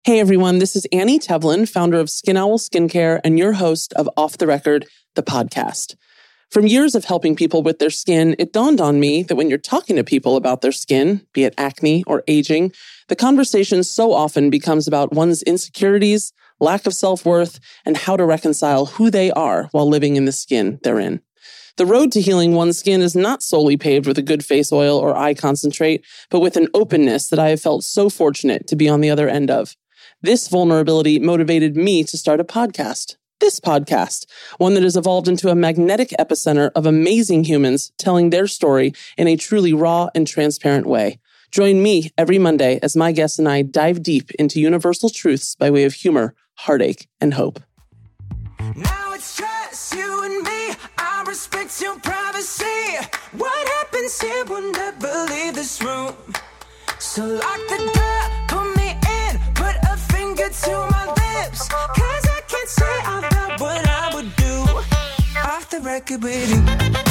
Hey everyone, this is Annie Tevlin, founder of Skin Owl Skincare and your host of Off the Record, the podcast. From years of helping people with their skin, it dawned on me that when you're talking to people about their skin, be it acne or aging, the conversation so often becomes about one's insecurities, lack of self-worth, and how to reconcile who they are while living in the skin they're in. The road to healing one's skin is not solely paved with a good face oil or eye concentrate, but with an openness that I have felt so fortunate to be on the other end of. This vulnerability motivated me to start a podcast. This podcast, one that has evolved into a magnetic epicenter of amazing humans telling their story in a truly raw and transparent way. Join me every Monday as my guests and I dive deep into universal truths by way of humor, heartache, and hope. Now it's just you and me. I respect your privacy. What happens here will never leave this room. So lock the door, put me in, put a finger to my lips. Cause I can't say out loud what I would do. Off the record with you.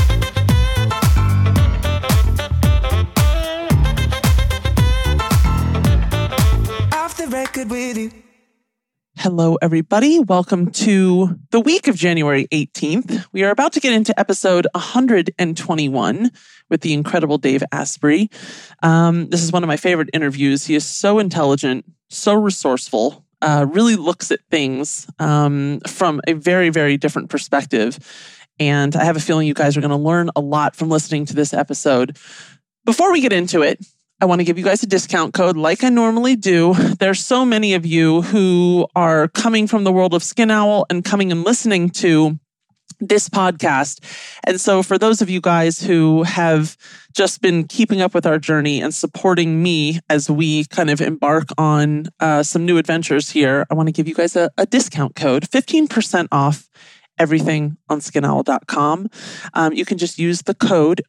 Off the record with you. Hello, everybody. Welcome to the week of January 18th. We are about to get into episode 121 with the incredible Dave Asprey. This is one of my favorite interviews. He is so intelligent, so resourceful, really looks at things from a very, very different perspective. And I have a feeling you guys are going to learn a lot from listening to this episode. Before we get into it, I want to give you guys a discount code like I normally do. There's so many of you who are coming from the world of Skin Owl and coming and listening to this podcast. And so for those of you guys who have just been keeping up with our journey and supporting me as we kind of embark on some new adventures here, I want to give you guys a discount code, 15% off everything on skinowl.com. You can just use the code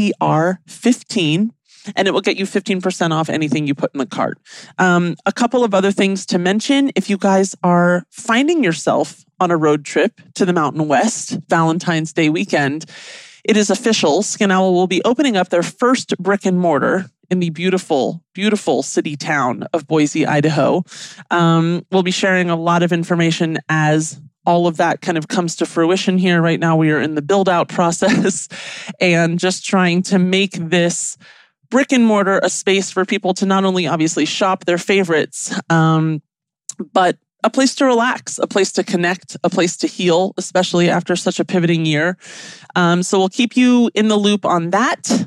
OTR15. And it will get you 15% off anything you put in the cart. A couple of other things to mention. If you guys are finding yourself on a road trip to the Mountain West, Valentine's Day weekend, it is official. Skin Owl will be opening up their first brick and mortar in the beautiful, beautiful city town of Boise, Idaho. We'll be sharing a lot of information as all of that kind of comes to fruition here. Right now, we are in the build-out process and just trying to make this brick and mortar a space for people to not only obviously shop their favorites, but a place to relax, a place to connect, a place to heal, especially after such a pivoting year. So we'll keep you in the loop on that.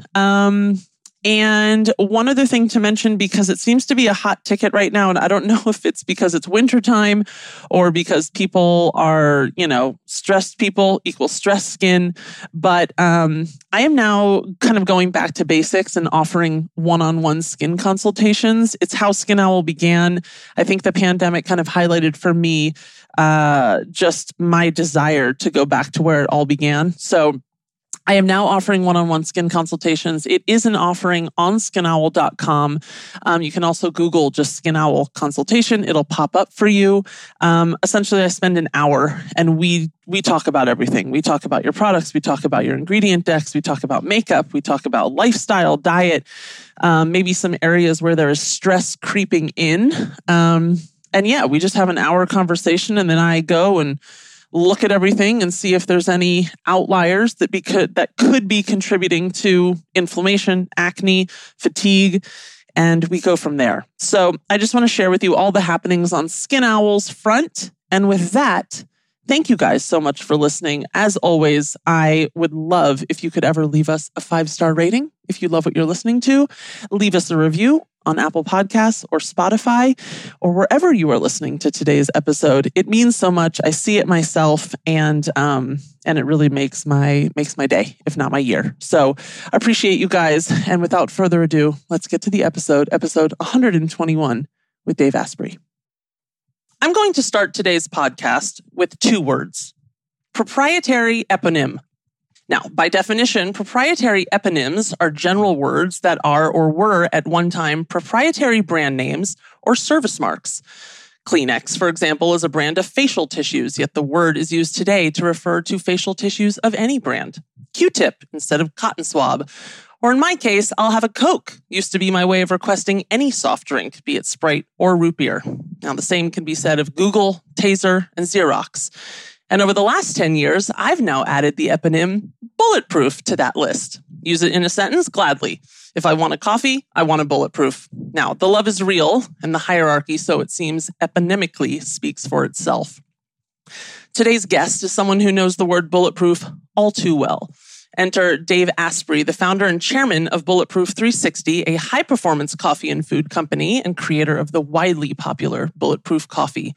And one other thing to mention, because it seems to be a hot ticket right now, and I don't know if it's because it's wintertime or because people are, stressed people equals stressed skin, but I am now kind of going back to basics and offering one-on-one skin consultations. It's how Skin Owl began. I think the pandemic kind of highlighted for me just my desire to go back to where it all began. So I am now offering one-on-one skin consultations. It is an offering on skinowl.com. You can also Google just Skin Owl consultation. It'll pop up for you. Essentially, I spend an hour and we talk about everything. We talk about your products. We talk about your ingredient decks. We talk about makeup. We talk about lifestyle, diet, maybe some areas where there is stress creeping in. And yeah, we just have an hour conversation and then I go and look at everything and see if there's any outliers that could be contributing to inflammation, acne, fatigue, and we go from there. So I just want to share with you all the happenings on Skin Owl's front. And with that, thank you guys so much for listening. As always, I would love if you could ever leave us a 5-star rating. If you love what you're listening to, leave us a review on Apple Podcasts or Spotify or wherever you are listening to today's episode. It means so much. I see it myself and it really makes my day, if not my year. So I appreciate you guys. And without further ado, let's get to the episode 121 with Dave Asprey. I'm going to start today's podcast with 2 words: proprietary eponym. Now, by definition, proprietary eponyms are general words that are or were at one time proprietary brand names or service marks. Kleenex, for example, is a brand of facial tissues, yet the word is used today to refer to facial tissues of any brand. Q-tip instead of cotton swab, Or in my case, I'll have a Coke. Used to be my way of requesting any soft drink, be it Sprite or root beer. Now, the same can be said of Google, Taser, and Xerox. And over the last 10 years, I've now added the eponym bulletproof to that list. Use it in a sentence? Gladly. If I want a coffee, I want a bulletproof. Now, the love is real, and the hierarchy, so it seems, eponymically speaks for itself. Today's guest is someone who knows the word bulletproof all too well. Enter Dave Asprey, the founder and chairman of Bulletproof 360, a high-performance coffee and food company and creator of the widely popular Bulletproof coffee.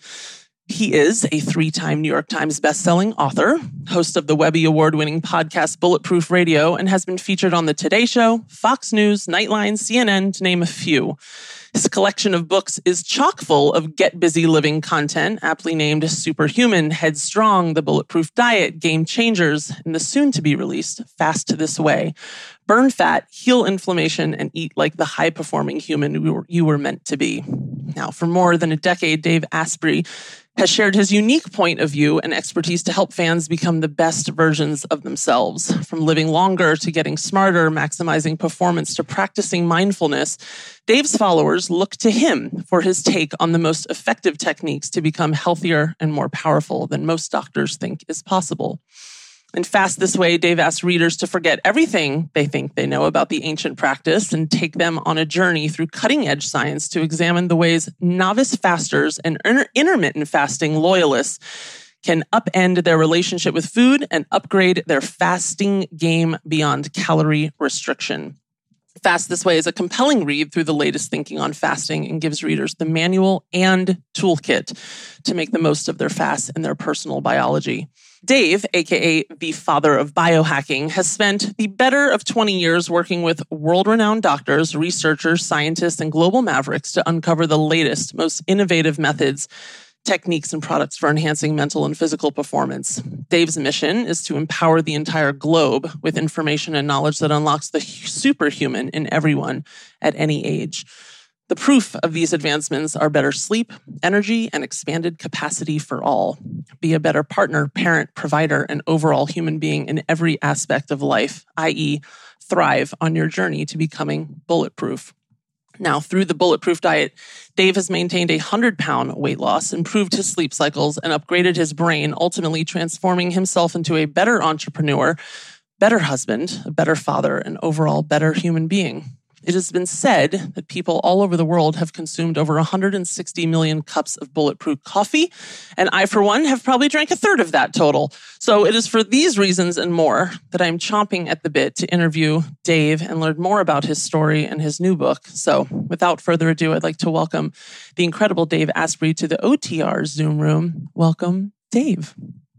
He is a 3-time New York Times bestselling author, host of the Webby Award-winning podcast Bulletproof Radio, and has been featured on The Today Show, Fox News, Nightline, CNN, to name a few. His collection of books is chock full of get-busy living content, aptly named Superhuman, Headstrong, The Bulletproof Diet, Game Changers, and the soon-to-be-released Fast This Way. Burn fat, heal inflammation, and eat like the high-performing human you were meant to be. Now, for more than a decade, Dave Asprey has shared his unique point of view and expertise to help fans become the best versions of themselves. From living longer to getting smarter, maximizing performance to practicing mindfulness, Dave's followers look to him for his take on the most effective techniques to become healthier and more powerful than most doctors think is possible. In Fast This Way, Dave asks readers to forget everything they think they know about the ancient practice and take them on a journey through cutting-edge science to examine the ways novice fasters and intermittent fasting loyalists can upend their relationship with food and upgrade their fasting game beyond calorie restriction. Fast This Way is a compelling read through the latest thinking on fasting and gives readers the manual and toolkit to make the most of their fast and their personal biology. Dave, aka the father of biohacking, has spent the better of 20 years working with world-renowned doctors, researchers, scientists, and global mavericks to uncover the latest, most innovative methods, techniques, and products for enhancing mental and physical performance. Dave's mission is to empower the entire globe with information and knowledge that unlocks the superhuman in everyone at any age. The proof of these advancements are better sleep, energy, and expanded capacity for all. Be a better partner, parent, provider, and overall human being in every aspect of life, i.e., thrive on your journey to becoming bulletproof. Now, through the Bulletproof Diet, Dave has maintained a 100-pound weight loss, improved his sleep cycles, and upgraded his brain, ultimately transforming himself into a better entrepreneur, better husband, a better father, and overall better human being. It has been said that people all over the world have consumed over 160 million cups of bulletproof coffee, and I, for one, have probably drank a third of that total. So it is for these reasons and more that I'm chomping at the bit to interview Dave and learn more about his story and his new book. So without further ado, I'd like to welcome the incredible Dave Asprey to the OTR Zoom room. Welcome, Dave.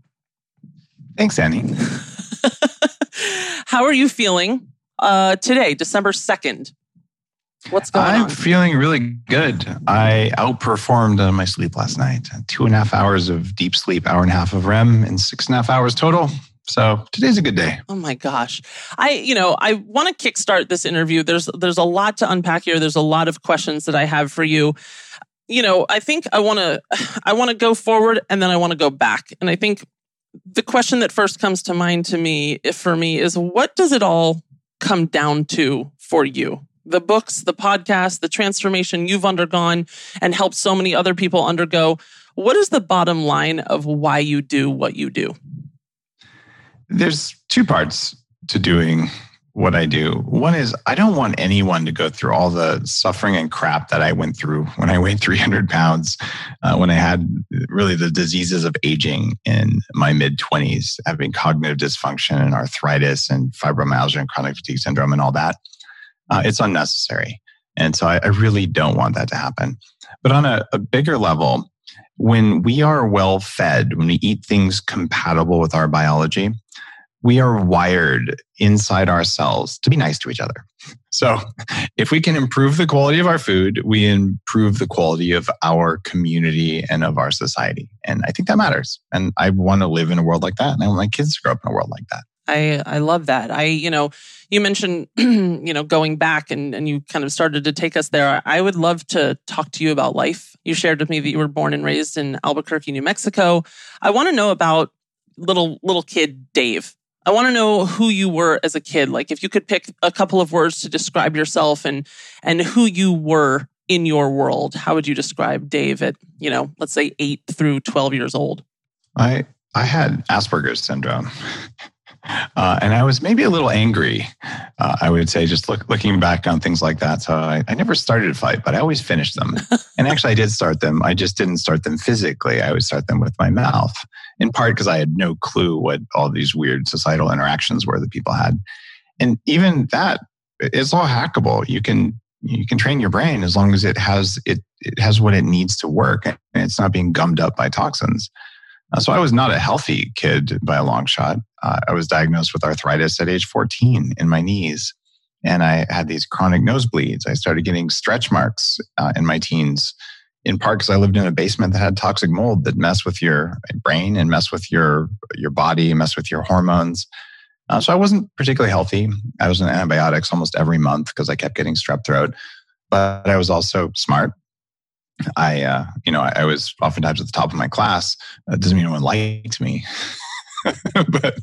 Thanks, Annie. How are you feeling? Today, December 2nd. What's going on? I'm feeling really good. I outperformed my sleep last night. 2.5 hours of deep sleep, 1.5 hours of REM, and 6.5 hours total. So today's a good day. Oh my gosh. I want to kickstart this interview. There's a lot to unpack here. There's a lot of questions that I have for you. I think I want to go forward and then I want to go back. And I think the question that first comes to mind for me is, what does it all come down to for you? The books, the podcast, the transformation you've undergone and helped so many other people undergo. What is the bottom line of why you do what you do? There's two parts to doing what I do. One is I don't want anyone to go through all the suffering and crap that I went through when I weighed 300 pounds, when I had really the diseases of aging in my mid-20s, having cognitive dysfunction and arthritis and fibromyalgia and chronic fatigue syndrome and all that. It's unnecessary. And so I really don't want that to happen. But on a bigger level, when we are well fed, when we eat things compatible with our biology, we are wired inside ourselves to be nice to each other. So if we can improve the quality of our food, we improve the quality of our community and of our society. And I think that matters. And I want to live in a world like that. And I want my kids to grow up in a world like that. I love that. You mentioned, going back and you kind of started to take us there. I would love to talk to you about life. You shared with me that you were born and raised in Albuquerque, New Mexico. I want to know about little kid Dave. I want to know who you were as a kid. Like if you could pick a couple of words to describe yourself and who you were in your world, how would you describe Dave at, let's say 8 through 12 years old? I had Asperger's syndrome. And I was maybe a little angry, I would say, just looking back on things like that. So I never started a fight, but I always finished them. And actually, I did start them. I just didn't start them physically. I would start them with my mouth, in part because I had no clue what all these weird societal interactions were that people had. And even that, it's all hackable. You can train your brain as long as it has what it needs to work, and it's not being gummed up by toxins. So I was not a healthy kid by a long shot. I was diagnosed with arthritis at age 14 in my knees, and I had these chronic nosebleeds. I started getting stretch marks in my teens, in part because I lived in a basement that had toxic mold that messed with your brain and messed with your body and messed with your hormones. So I wasn't particularly healthy. I was on antibiotics almost every month because I kept getting strep throat, but I was also smart. I was oftentimes at the top of my class. That doesn't mean anyone liked me. But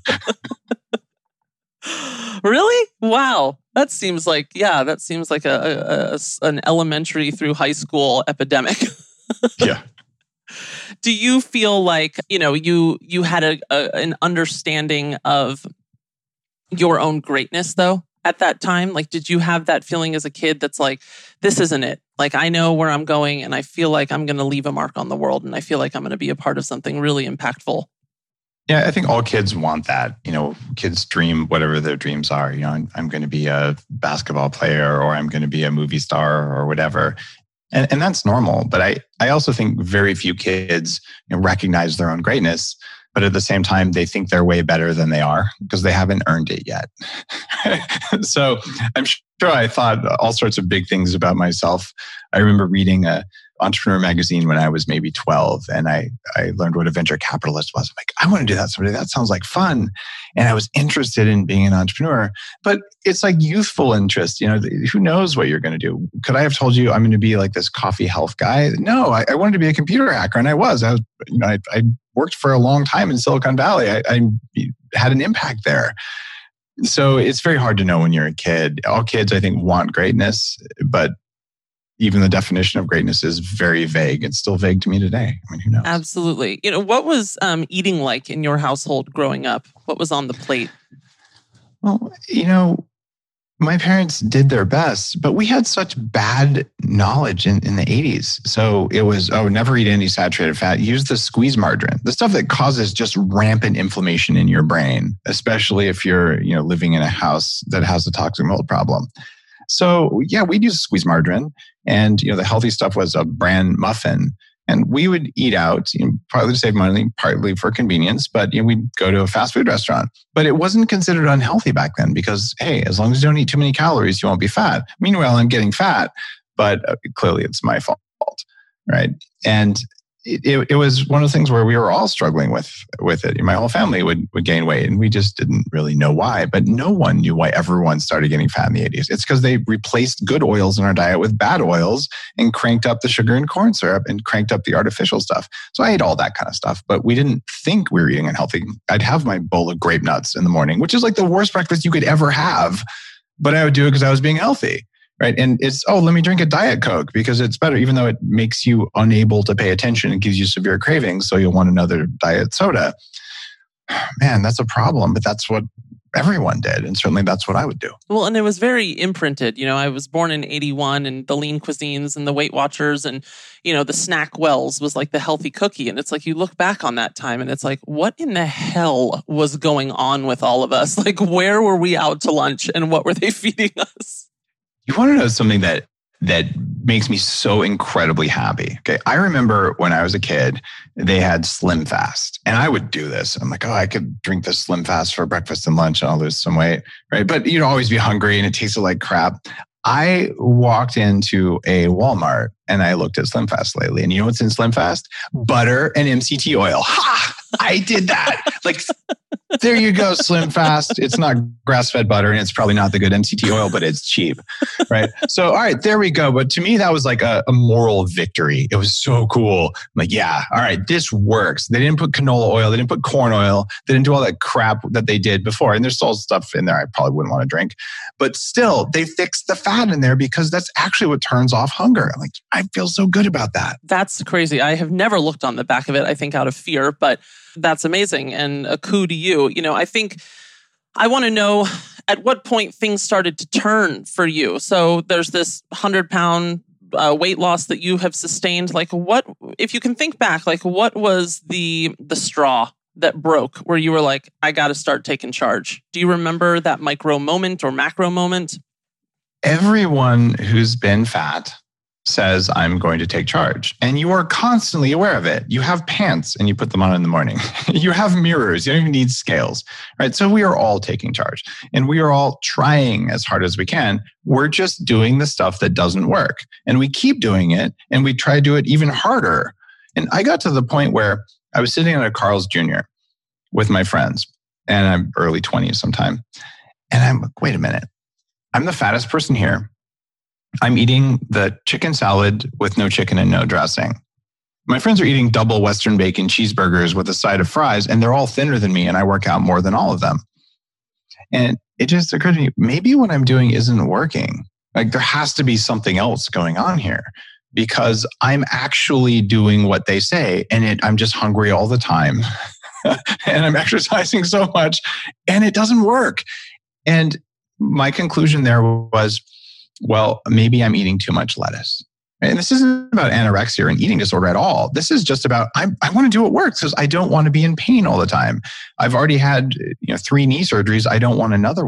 really? Wow. That seems like an elementary through high school epidemic. Yeah. Do you feel like, you had an understanding of your own greatness though at that time? Like, did you have that feeling as a kid that's like, this isn't it? Like, I know where I'm going and I feel like I'm going to leave a mark on the world and I feel like I'm going to be a part of something really impactful. Yeah, I think all kids want that. Kids dream whatever their dreams are. I'm going to be a basketball player, or I'm going to be a movie star, or whatever. And that's normal. But I also think very few kids recognize their own greatness. But at the same time, they think they're way better than they are because they haven't earned it yet. So I'm sure I thought all sorts of big things about myself. I remember reading a Entrepreneur magazine when I was maybe 12, and I learned what a venture capitalist was. I'm like, I want to do that someday. That sounds like fun. And I was interested in being an entrepreneur, but it's like youthful interest. Who knows what you're going to do? Could I have told you I'm going to be like this coffee health guy? No, I wanted to be a computer hacker, and I worked for a long time in Silicon Valley. I had an impact there. So it's very hard to know when you're a kid. All kids, I think, want greatness, but even the definition of greatness is very vague. It's still vague to me today. I mean, who knows? Absolutely. What was eating like in your household growing up? What was on the plate? Well, my parents did their best, but we had such bad knowledge in the 80s. So it was, never eat any saturated fat. Use the squeeze margarine, the stuff that causes just rampant inflammation in your brain, especially if you're, living in a house that has a toxic mold problem. So yeah, we'd use squeeze margarine, and the healthy stuff was a bran muffin. And we would eat out, partly to save money, partly for convenience, but we'd go to a fast food restaurant. But it wasn't considered unhealthy back then because, hey, as long as you don't eat too many calories, you won't be fat. Meanwhile, I'm getting fat, but clearly it's my fault, right? And it was one of the things where we were all struggling with it. My whole family would gain weight, and we just didn't really know why. But no one knew why everyone started getting fat in the 80s. It's because they replaced good oils in our diet with bad oils and cranked up the sugar and corn syrup and cranked up the artificial stuff. So I ate all that kind of stuff, but we didn't think we were eating unhealthy. I'd have my bowl of grape nuts in the morning, which is like the worst breakfast you could ever have. But I would do it because I was being healthy. Right. And it's, let me drink a Diet Coke because it's better, even though it makes you unable to pay attention and gives you severe cravings. So you'll want another diet soda. Man, that's a problem. But that's what everyone did. And certainly that's what I would do. Well, and it was very imprinted. I was born in 81, and the lean cuisines and the Weight Watchers and, the snack wells was like the healthy cookie. And it's like, you look back on that time and it's like, what in the hell was going on with all of us? Like, where were we out to lunch and what were they feeding us? You want to know something that makes me so incredibly happy? Okay, I remember when I was a kid, they had Slim Fast, and I would do this. I'm like, I could drink this Slim Fast for breakfast and lunch, and I'll lose some weight, right? But you'd always be hungry, and it tasted like crap. I walked into a Walmart and I looked at Slim Fast lately, and you know what's in Slim Fast? Butter and MCT oil. Ha! I did that. Like There you go, Slim Fast. It's not grass-fed butter and it's probably not the good MCT oil, but it's cheap, right? So, all right, there we go. But to me, that was like a moral victory. It was so cool. I'm like, yeah, all right, this works. They didn't put canola oil. They didn't put corn oil. They didn't do all that crap that they did before. And there's still stuff in there I probably wouldn't want to drink. But still, they fixed the fat in there because that's actually what turns off hunger. I'm like, I feel so good about that. That's crazy. I have never looked on the back of it, I think out of fear, but that's amazing and a coup to you. I think I want to know at what point things started to turn for you. So there's this 100-pound weight loss that you have sustained. Like what, if you can think back, like what was the straw that broke where you were like, I got to start taking charge? Do you remember that micro moment or macro moment? Everyone who's been fat says, I'm going to take charge. And you are constantly aware of it. You have pants and you put them on in the morning. You have mirrors. You don't even need scales, right? So we are all taking charge and we are all trying as hard as we can. We're just doing the stuff that doesn't work. And we keep doing it and we try to do it even harder. And I got to the point where I was sitting at a Carl's Jr. with my friends and I'm early 20s sometime. And I'm like, wait a minute. I'm the fattest person here. I'm eating the chicken salad with no chicken and no dressing. My friends are eating double Western bacon cheeseburgers with a side of fries, and they're all thinner than me, and I work out more than all of them. And it just occurred to me, maybe what I'm doing isn't working. Like there has to be something else going on here because I'm actually doing what they say, and I'm just hungry all the time. And I'm exercising so much, and it doesn't work. And my conclusion there was, well, maybe I'm eating too much lettuce. And this isn't about anorexia or an eating disorder at all. This is just about, I want to do what works because I don't want to be in pain all the time. I've already had 3 knee surgeries. I don't want another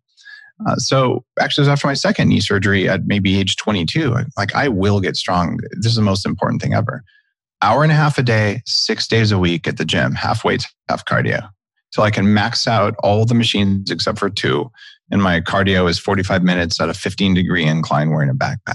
one. So actually it was after my second knee surgery at maybe age 22. Like I will get strong. This is the most important thing ever. 1.5 hours a day, 6 days a week at the gym, half weights, half cardio. So I can max out all the machines except for 2. And my cardio is 45 minutes at a 15-degree incline wearing a backpack.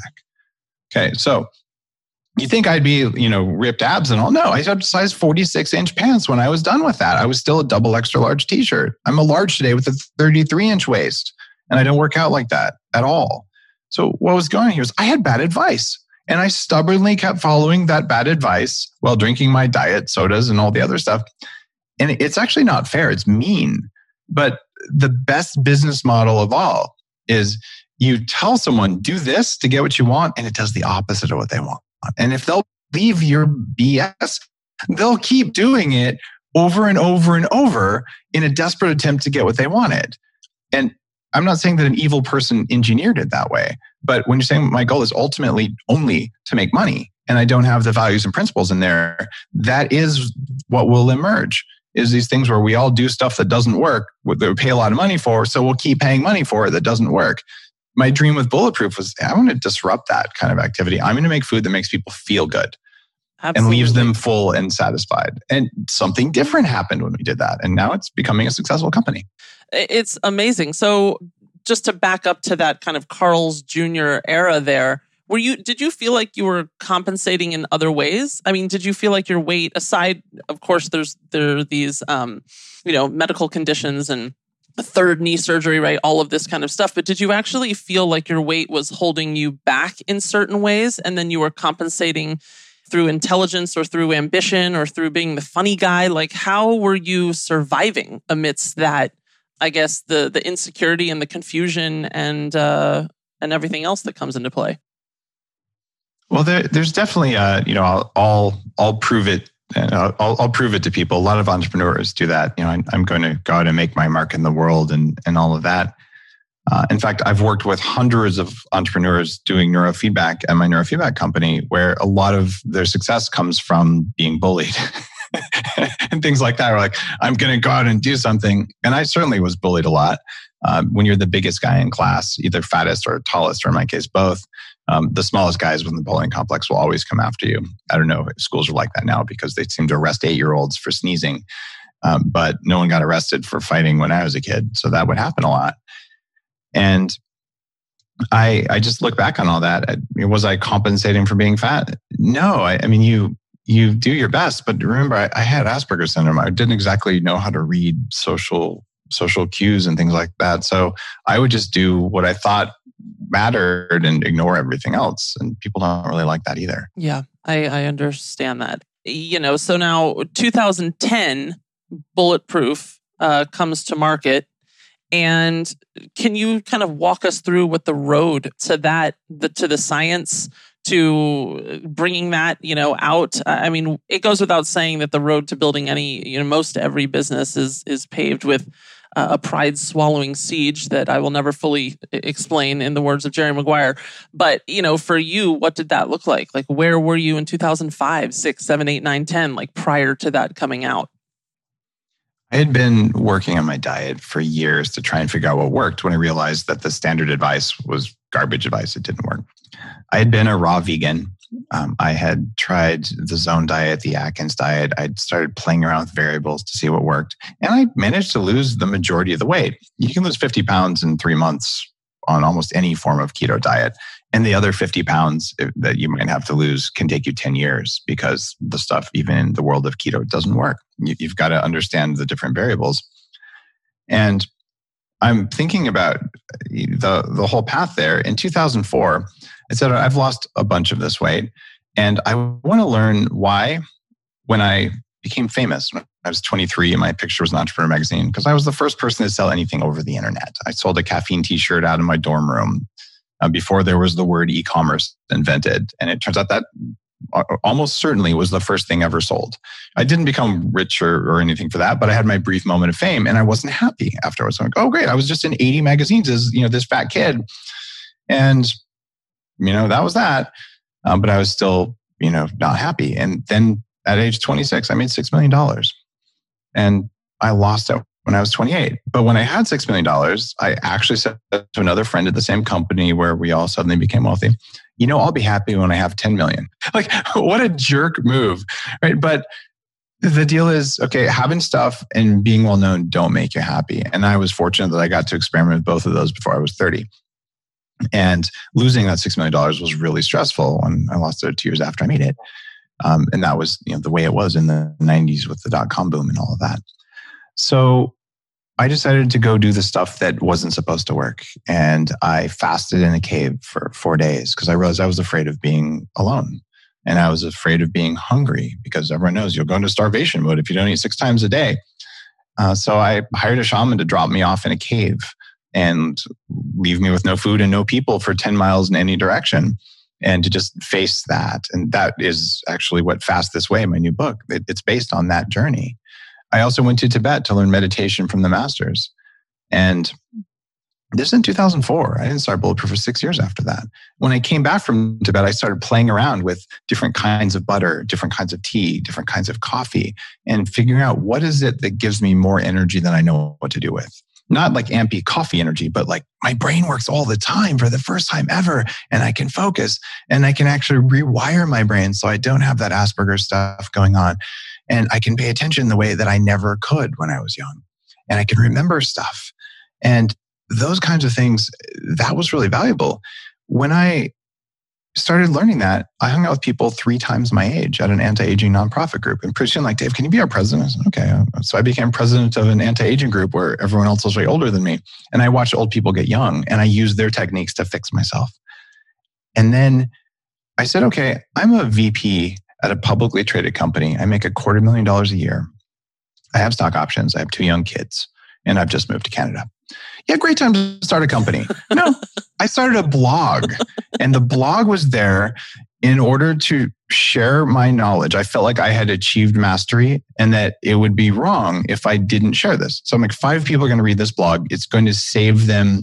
Okay, so you think I'd be, ripped abs and all? No, I had size 46-inch pants when I was done with that. I was still a double extra large t-shirt. I'm a large today with a 33-inch waist. And I don't work out like that at all. So what was going on here is I had bad advice. And I stubbornly kept following that bad advice while drinking my diet sodas and all the other stuff. And it's actually not fair. It's mean. But the best business model of all is you tell someone, do this to get what you want, and it does the opposite of what they want. And if they'll leave your BS, they'll keep doing it over and over and over in a desperate attempt to get what they wanted. And I'm not saying that an evil person engineered it that way, but when you're saying my goal is ultimately only to make money, and I don't have the values and principles in there, that is what will emerge. Is these things where we all do stuff that doesn't work, that we pay a lot of money for, so we'll keep paying money for it that doesn't work. My dream with Bulletproof was I want to disrupt that kind of activity. I'm going to make food that makes people feel good. Absolutely. And leaves them full and satisfied. And something different happened when we did that. And now it's becoming a successful company. It's amazing. So just to back up to that kind of Carl's Jr. era there, did you feel like you were compensating in other ways? I mean, did you feel like your weight, aside, of course, there are these, medical conditions and a 3rd knee surgery, right? All of this kind of stuff. But did you actually feel like your weight was holding you back in certain ways? And then you were compensating through intelligence or through ambition or through being the funny guy? Like, how were you surviving amidst that, I guess, the insecurity and the confusion and everything else that comes into play? Well, there's definitely, I'll prove it. I'll prove it to people. A lot of entrepreneurs do that. I'm going to go out and make my mark in the world and all of that. In fact, I've worked with hundreds of entrepreneurs doing neurofeedback at my neurofeedback company, where a lot of their success comes from being bullied and things like that. We're like, I'm going to go out and do something. And I certainly was bullied a lot. When you're the biggest guy in class, either fattest or tallest, or in my case, both, the smallest guys within the bullying complex will always come after you. I don't know if schools are like that now because they seem to arrest 8-year-olds for sneezing. But no one got arrested for fighting when I was a kid. So that would happen a lot. And I just look back on all that. Was I compensating for being fat? No. I mean, you you do your best. But remember, I had Asperger's syndrome. I didn't exactly know how to read social cues and things like that. So I would just do what I thought mattered and ignore everything else. And people don't really like that either. Yeah, I understand that. So now 2010, Bulletproof comes to market. And can you kind of walk us through what the road to that, to the science, to bringing that, out? I mean, it goes without saying that the road to building most every business is paved with a pride-swallowing siege that I will never fully explain in the words of Jerry Maguire. But, for you, what did that look like? Like, where were you in 2005, 6, 7, 8, 9, 10, like prior to that coming out? I had been working on my diet for years to try and figure out what worked when I realized that the standard advice was garbage advice. It didn't work. I had been a raw vegan. I had tried the Zone diet, the Atkins diet. I'd started playing around with variables to see what worked. And I managed to lose the majority of the weight. You can lose 50 pounds in 3 months on almost any form of keto diet. And the other 50 pounds that you might have to lose can take you 10 years because the stuff, even in the world of keto, doesn't work. You've got to understand the different variables. And I'm thinking about the whole path there. In 2004, I said, I've lost a bunch of this weight. And I want to learn why when I became famous, when I was 23 and my picture was in Entrepreneur Magazine, because I was the first person to sell anything over the internet. I sold a caffeine t-shirt out in my dorm room before there was the word e-commerce invented. And it turns out that almost certainly was the first thing ever sold. I didn't become rich or anything for that, but I had my brief moment of fame and I wasn't happy afterwards. I'm like, oh, great. I was just in 80 magazines as, this fat kid. And, that was that. But I was still, not happy. And then at age 26, I made $6 million. And I lost it when I was 28. But when I had $6 million, I actually said to another friend at the same company where we all suddenly became wealthy, I'll be happy when I have 10 million. Like, what a jerk move, right? But the deal is, okay, having stuff and being well known don't make you happy. And I was fortunate that I got to experiment with both of those before I was 30. And losing that $6 million was really stressful when I lost it 2 years after I made it. And that was the way it was in the 90s with the dot-com boom and all of that. So I decided to go do the stuff that wasn't supposed to work. And I fasted in a cave for 4 days because I realized I was afraid of being alone. And I was afraid of being hungry because everyone knows you'll go into starvation mode if you don't eat 6 times a day. So I hired a shaman to drop me off in a cave and leave me with no food and no people for 10 miles in any direction and to just face that. And that is actually what Fast This Way, my new book, it's based on that journey. I also went to Tibet to learn meditation from the masters. And this is in 2004. I didn't start Bulletproof for 6 years after that. When I came back from Tibet, I started playing around with different kinds of butter, different kinds of tea, different kinds of coffee, and figuring out what is it that gives me more energy than I know what to do with. Not like ampy coffee energy, but like my brain works all the time for the first time ever. And I can focus and I can actually rewire my brain so I don't have that Asperger's stuff going on. And I can pay attention the way that I never could when I was young. And I can remember stuff. And those kinds of things, that was really valuable. When I started learning that, I hung out with people 3 times my age at an anti-aging nonprofit group. And pretty soon, like, Dave, can you be our president? I said, okay. So I became president of an anti-aging group where everyone else was way older than me. And I watched old people get young and I used their techniques to fix myself. And then I said, okay, I'm a VP at a publicly traded company. I make $250,000 a year. I have stock options. I have 2 young kids and I've just moved to Canada. Yeah, great time to start a company. No, I started a blog and the blog was there in order to share my knowledge. I felt like I had achieved mastery and that it would be wrong if I didn't share this. So I'm like, 5 people are going to read this blog. It's going to save them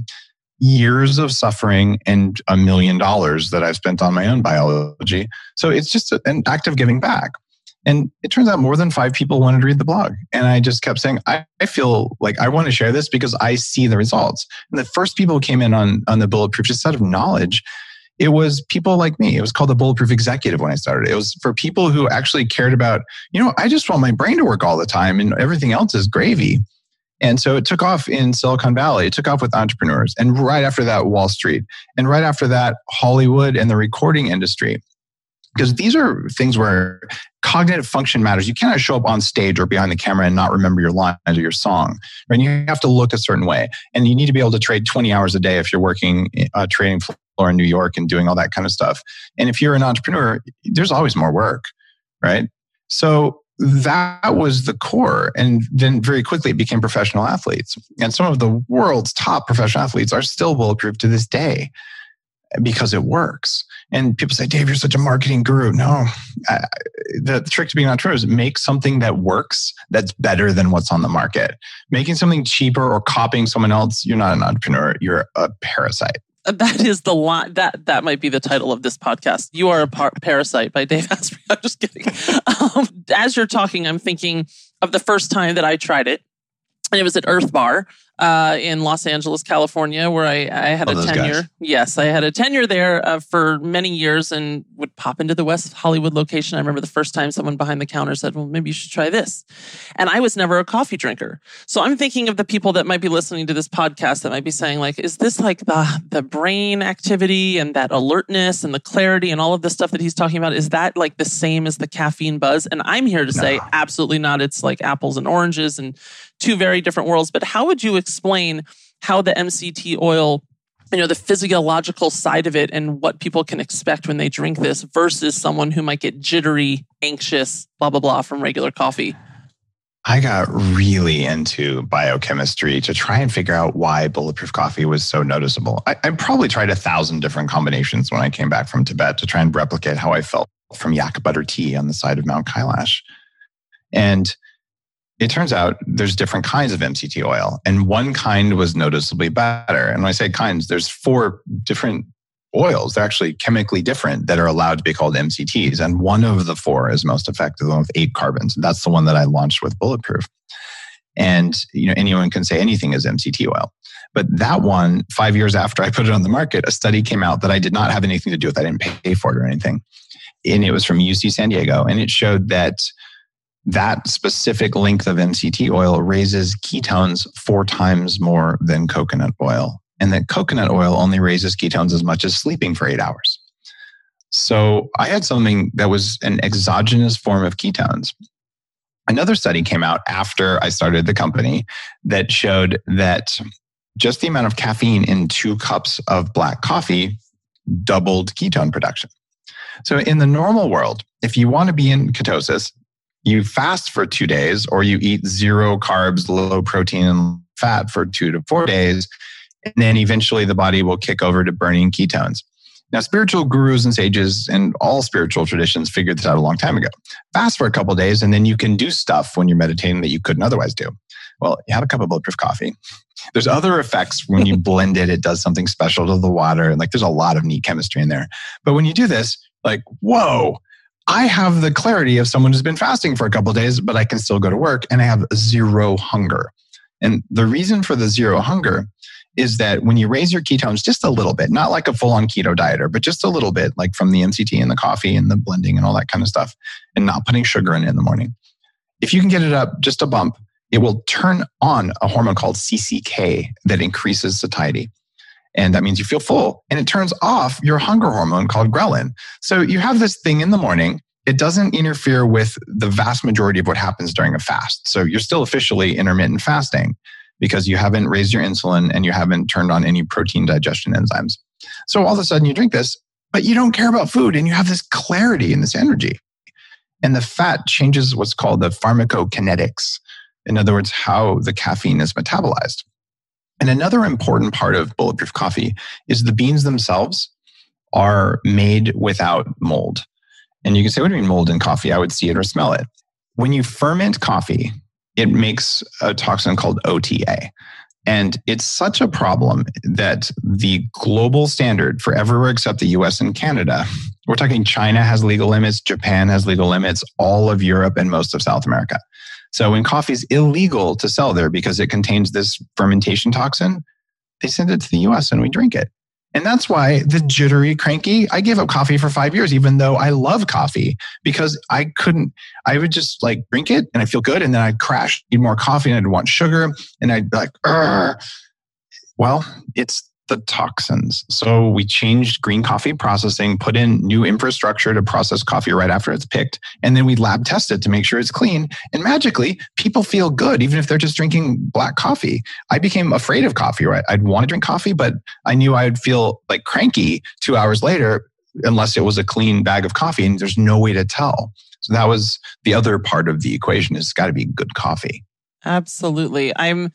years of suffering and $1 million that I've spent on my own biology. So it's just an act of giving back. And it turns out more than 5 people wanted to read the blog. And I just kept saying, I feel like I want to share this because I see the results. And the first people who came in on the Bulletproof, just set of knowledge, it was people like me. It was called the Bulletproof Executive when I started. It was for people who actually cared about, I just want my brain to work all the time and everything else is gravy. And so it took off in Silicon Valley. It took off with entrepreneurs. And right after that, Wall Street. And right after that, Hollywood and the recording industry. Because these are things where cognitive function matters. You cannot show up on stage or behind the camera and not remember your lines or your song. And you have to look a certain way. And you need to be able to trade 20 hours a day if you're working trading floor in New York and doing all that kind of stuff. And if you're an entrepreneur, there's always more work, right? So that was the core. And then very quickly it became professional athletes. And some of the world's top professional athletes are still bulletproof to this day because it works. And people say, Dave, you're such a marketing guru. No, the trick to being an entrepreneur is make something that works that's better than what's on the market. Making something cheaper or copying someone else, you're not an entrepreneur. You're a parasite. That is the line. That might be the title of this podcast. You Are a Parasite by Dave Asprey. I'm just kidding. As you're talking, I'm thinking of the first time that I tried it. And it was at Earth Bar in Los Angeles, California, where I had a tenure. Guys. Yes, I had a tenure there for many years and would pop into the West Hollywood location. I remember the first time someone behind the counter said, well, maybe you should try this. And I was never a coffee drinker. So I'm thinking of the people that might be listening to this podcast that might be saying, like, is this like the brain activity and that alertness and the clarity and all of the stuff that he's talking about? Is that like the same as the caffeine buzz? And I'm here to say, absolutely not. It's like apples and oranges and two very different worlds. But how would you explain how the MCT oil, the physiological side of it and what people can expect when they drink this versus someone who might get jittery, anxious, blah, blah, blah from regular coffee? I got really into biochemistry to try and figure out why bulletproof coffee was so noticeable. I probably tried 1,000 different combinations when I came back from Tibet to try and replicate how I felt from yak butter tea on the side of Mount Kailash. And it turns out there's different kinds of MCT oil, and one kind was noticeably better. And when I say kinds, there's 4 different oils. They're actually chemically different that are allowed to be called MCTs. And one of the 4 is most effective, the one with 8 carbons. And that's the one that I launched with Bulletproof. And anyone can say anything is MCT oil. But that one, 5 years after I put it on the market, a study came out that I did not have anything to do with. I didn't pay for it or anything. And it was from UC San Diego. And it showed that specific length of MCT oil raises ketones 4 times more than coconut oil. And that coconut oil only raises ketones as much as sleeping for 8 hours. So I had something that was an exogenous form of ketones. Another study came out after I started the company that showed that just the amount of caffeine in 2 cups of black coffee doubled ketone production. So in the normal world, if you want to be in ketosis, you fast for 2 days, or you eat 0 carbs, low protein and fat for 2 to 4 days. And then eventually the body will kick over to burning ketones. Now, spiritual gurus and sages and all spiritual traditions figured this out a long time ago. Fast for a couple of days, and then you can do stuff when you're meditating that you couldn't otherwise do. Well, you have a cup of bulletproof coffee. There's other effects when you blend it. It does something special to the water. And there's a lot of neat chemistry in there. But when you do this, whoa, I have the clarity of someone who's been fasting for a couple of days, but I can still go to work and I have 0 hunger. And the reason for the 0 hunger is that when you raise your ketones just a little bit, not like a full-on keto dieter, but just a little bit, like from the MCT and the coffee and the blending and all that kind of stuff, and not putting sugar in the morning. If you can get it up just a bump, it will turn on a hormone called CCK that increases satiety. And that means you feel full. And it turns off your hunger hormone called ghrelin. So you have this thing in the morning. It doesn't interfere with the vast majority of what happens during a fast. So you're still officially intermittent fasting because you haven't raised your insulin and you haven't turned on any protein digestion enzymes. So all of a sudden you drink this, but you don't care about food and you have this clarity and this energy. And the fat changes what's called the pharmacokinetics. In other words, how the caffeine is metabolized. And another important part of bulletproof coffee is the beans themselves are made without mold. And you can say, what do you mean mold in coffee? I would see it or smell it. When you ferment coffee, it makes a toxin called OTA. And it's such a problem that the global standard for everywhere except the US and Canada, we're talking China has legal limits, Japan has legal limits, all of Europe and most of South America. So when coffee is illegal to sell there because it contains this fermentation toxin, they send it to the US and we drink it. And that's why the jittery, cranky, I gave up coffee for 5 years, even though I love coffee, because I would just drink it and I feel good. And then I'd crash, eat more coffee and I'd want sugar. And I'd be like, Urgh. Well, it's the toxins. So we changed green coffee processing, put in new infrastructure to process coffee right after it's picked, and then we lab test it to make sure it's clean. And magically, people feel good, even if they're just drinking black coffee. I became afraid of coffee, right? I'd want to drink coffee, but I knew I'd feel like cranky 2 hours later unless it was a clean bag of coffee, and there's no way to tell. So that was the other part of the equation. It's got to be good coffee. Absolutely.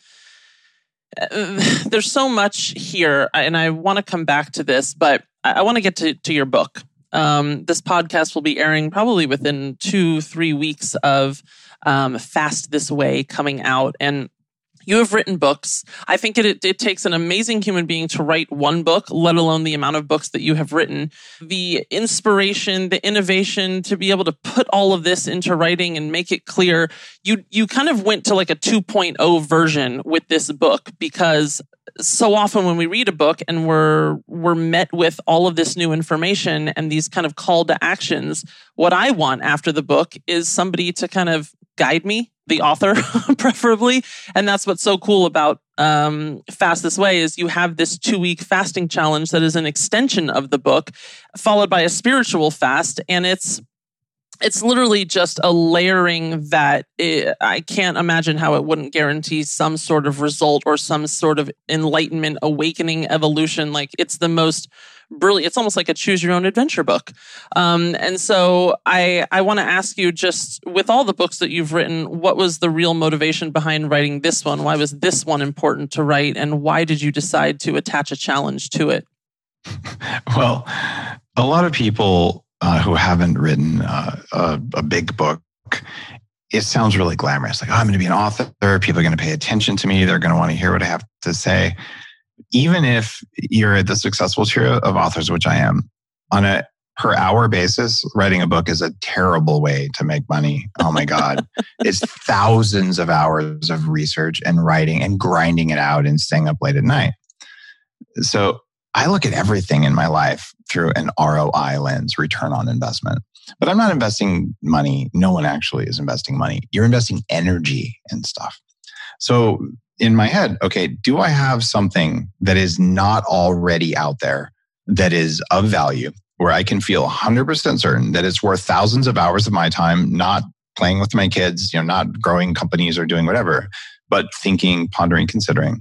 There's so much here, and I want to come back to this, but I want to get to your book. This podcast will be airing probably within 2-3 weeks of Fast This Way coming out. And you have written books. I think it takes an amazing human being to write one book, let alone the amount of books that you have written. The inspiration, the innovation to be able to put all of this into writing and make it clear. You kind of went to like a 2.0 version with this book, because so often when we read a book and we're met with all of this new information and these kind of call to actions, what I want after the book is somebody to kind of guide me, the author preferably. And that's what's so cool about Fast This Way is you have this 2-week fasting challenge that is an extension of the book, followed by a spiritual fast. And it's literally just a layering that I can't imagine how it wouldn't guarantee some sort of result or some sort of enlightenment, awakening, evolution. Like, it's the most brilliant. It's almost like a choose your own adventure book. And so I want to ask you, just with all the books that you've written, what was the real motivation behind writing this one? Why was this one important to write? And why did you decide to attach a challenge to it? Well, a lot of people who haven't written a big book, it sounds really glamorous. Like, oh, I'm going to be an author. People are going to pay attention to me. They're going to want to hear what I have to say. Even if you're the successful trio of authors, which I am, on a per hour basis, writing a book is a terrible way to make money. Oh my God. It's thousands of hours of research and writing and grinding it out and staying up late at night. So I look at everything in my life through an ROI lens, return on investment. But I'm not investing money. No one actually is investing money. You're investing energy and stuff. So in my head, okay, do I have something that is not already out there that is of value, where I can feel 100% certain that it's worth thousands of hours of my time, not playing with my kids, not growing companies or doing whatever, but thinking, pondering, considering.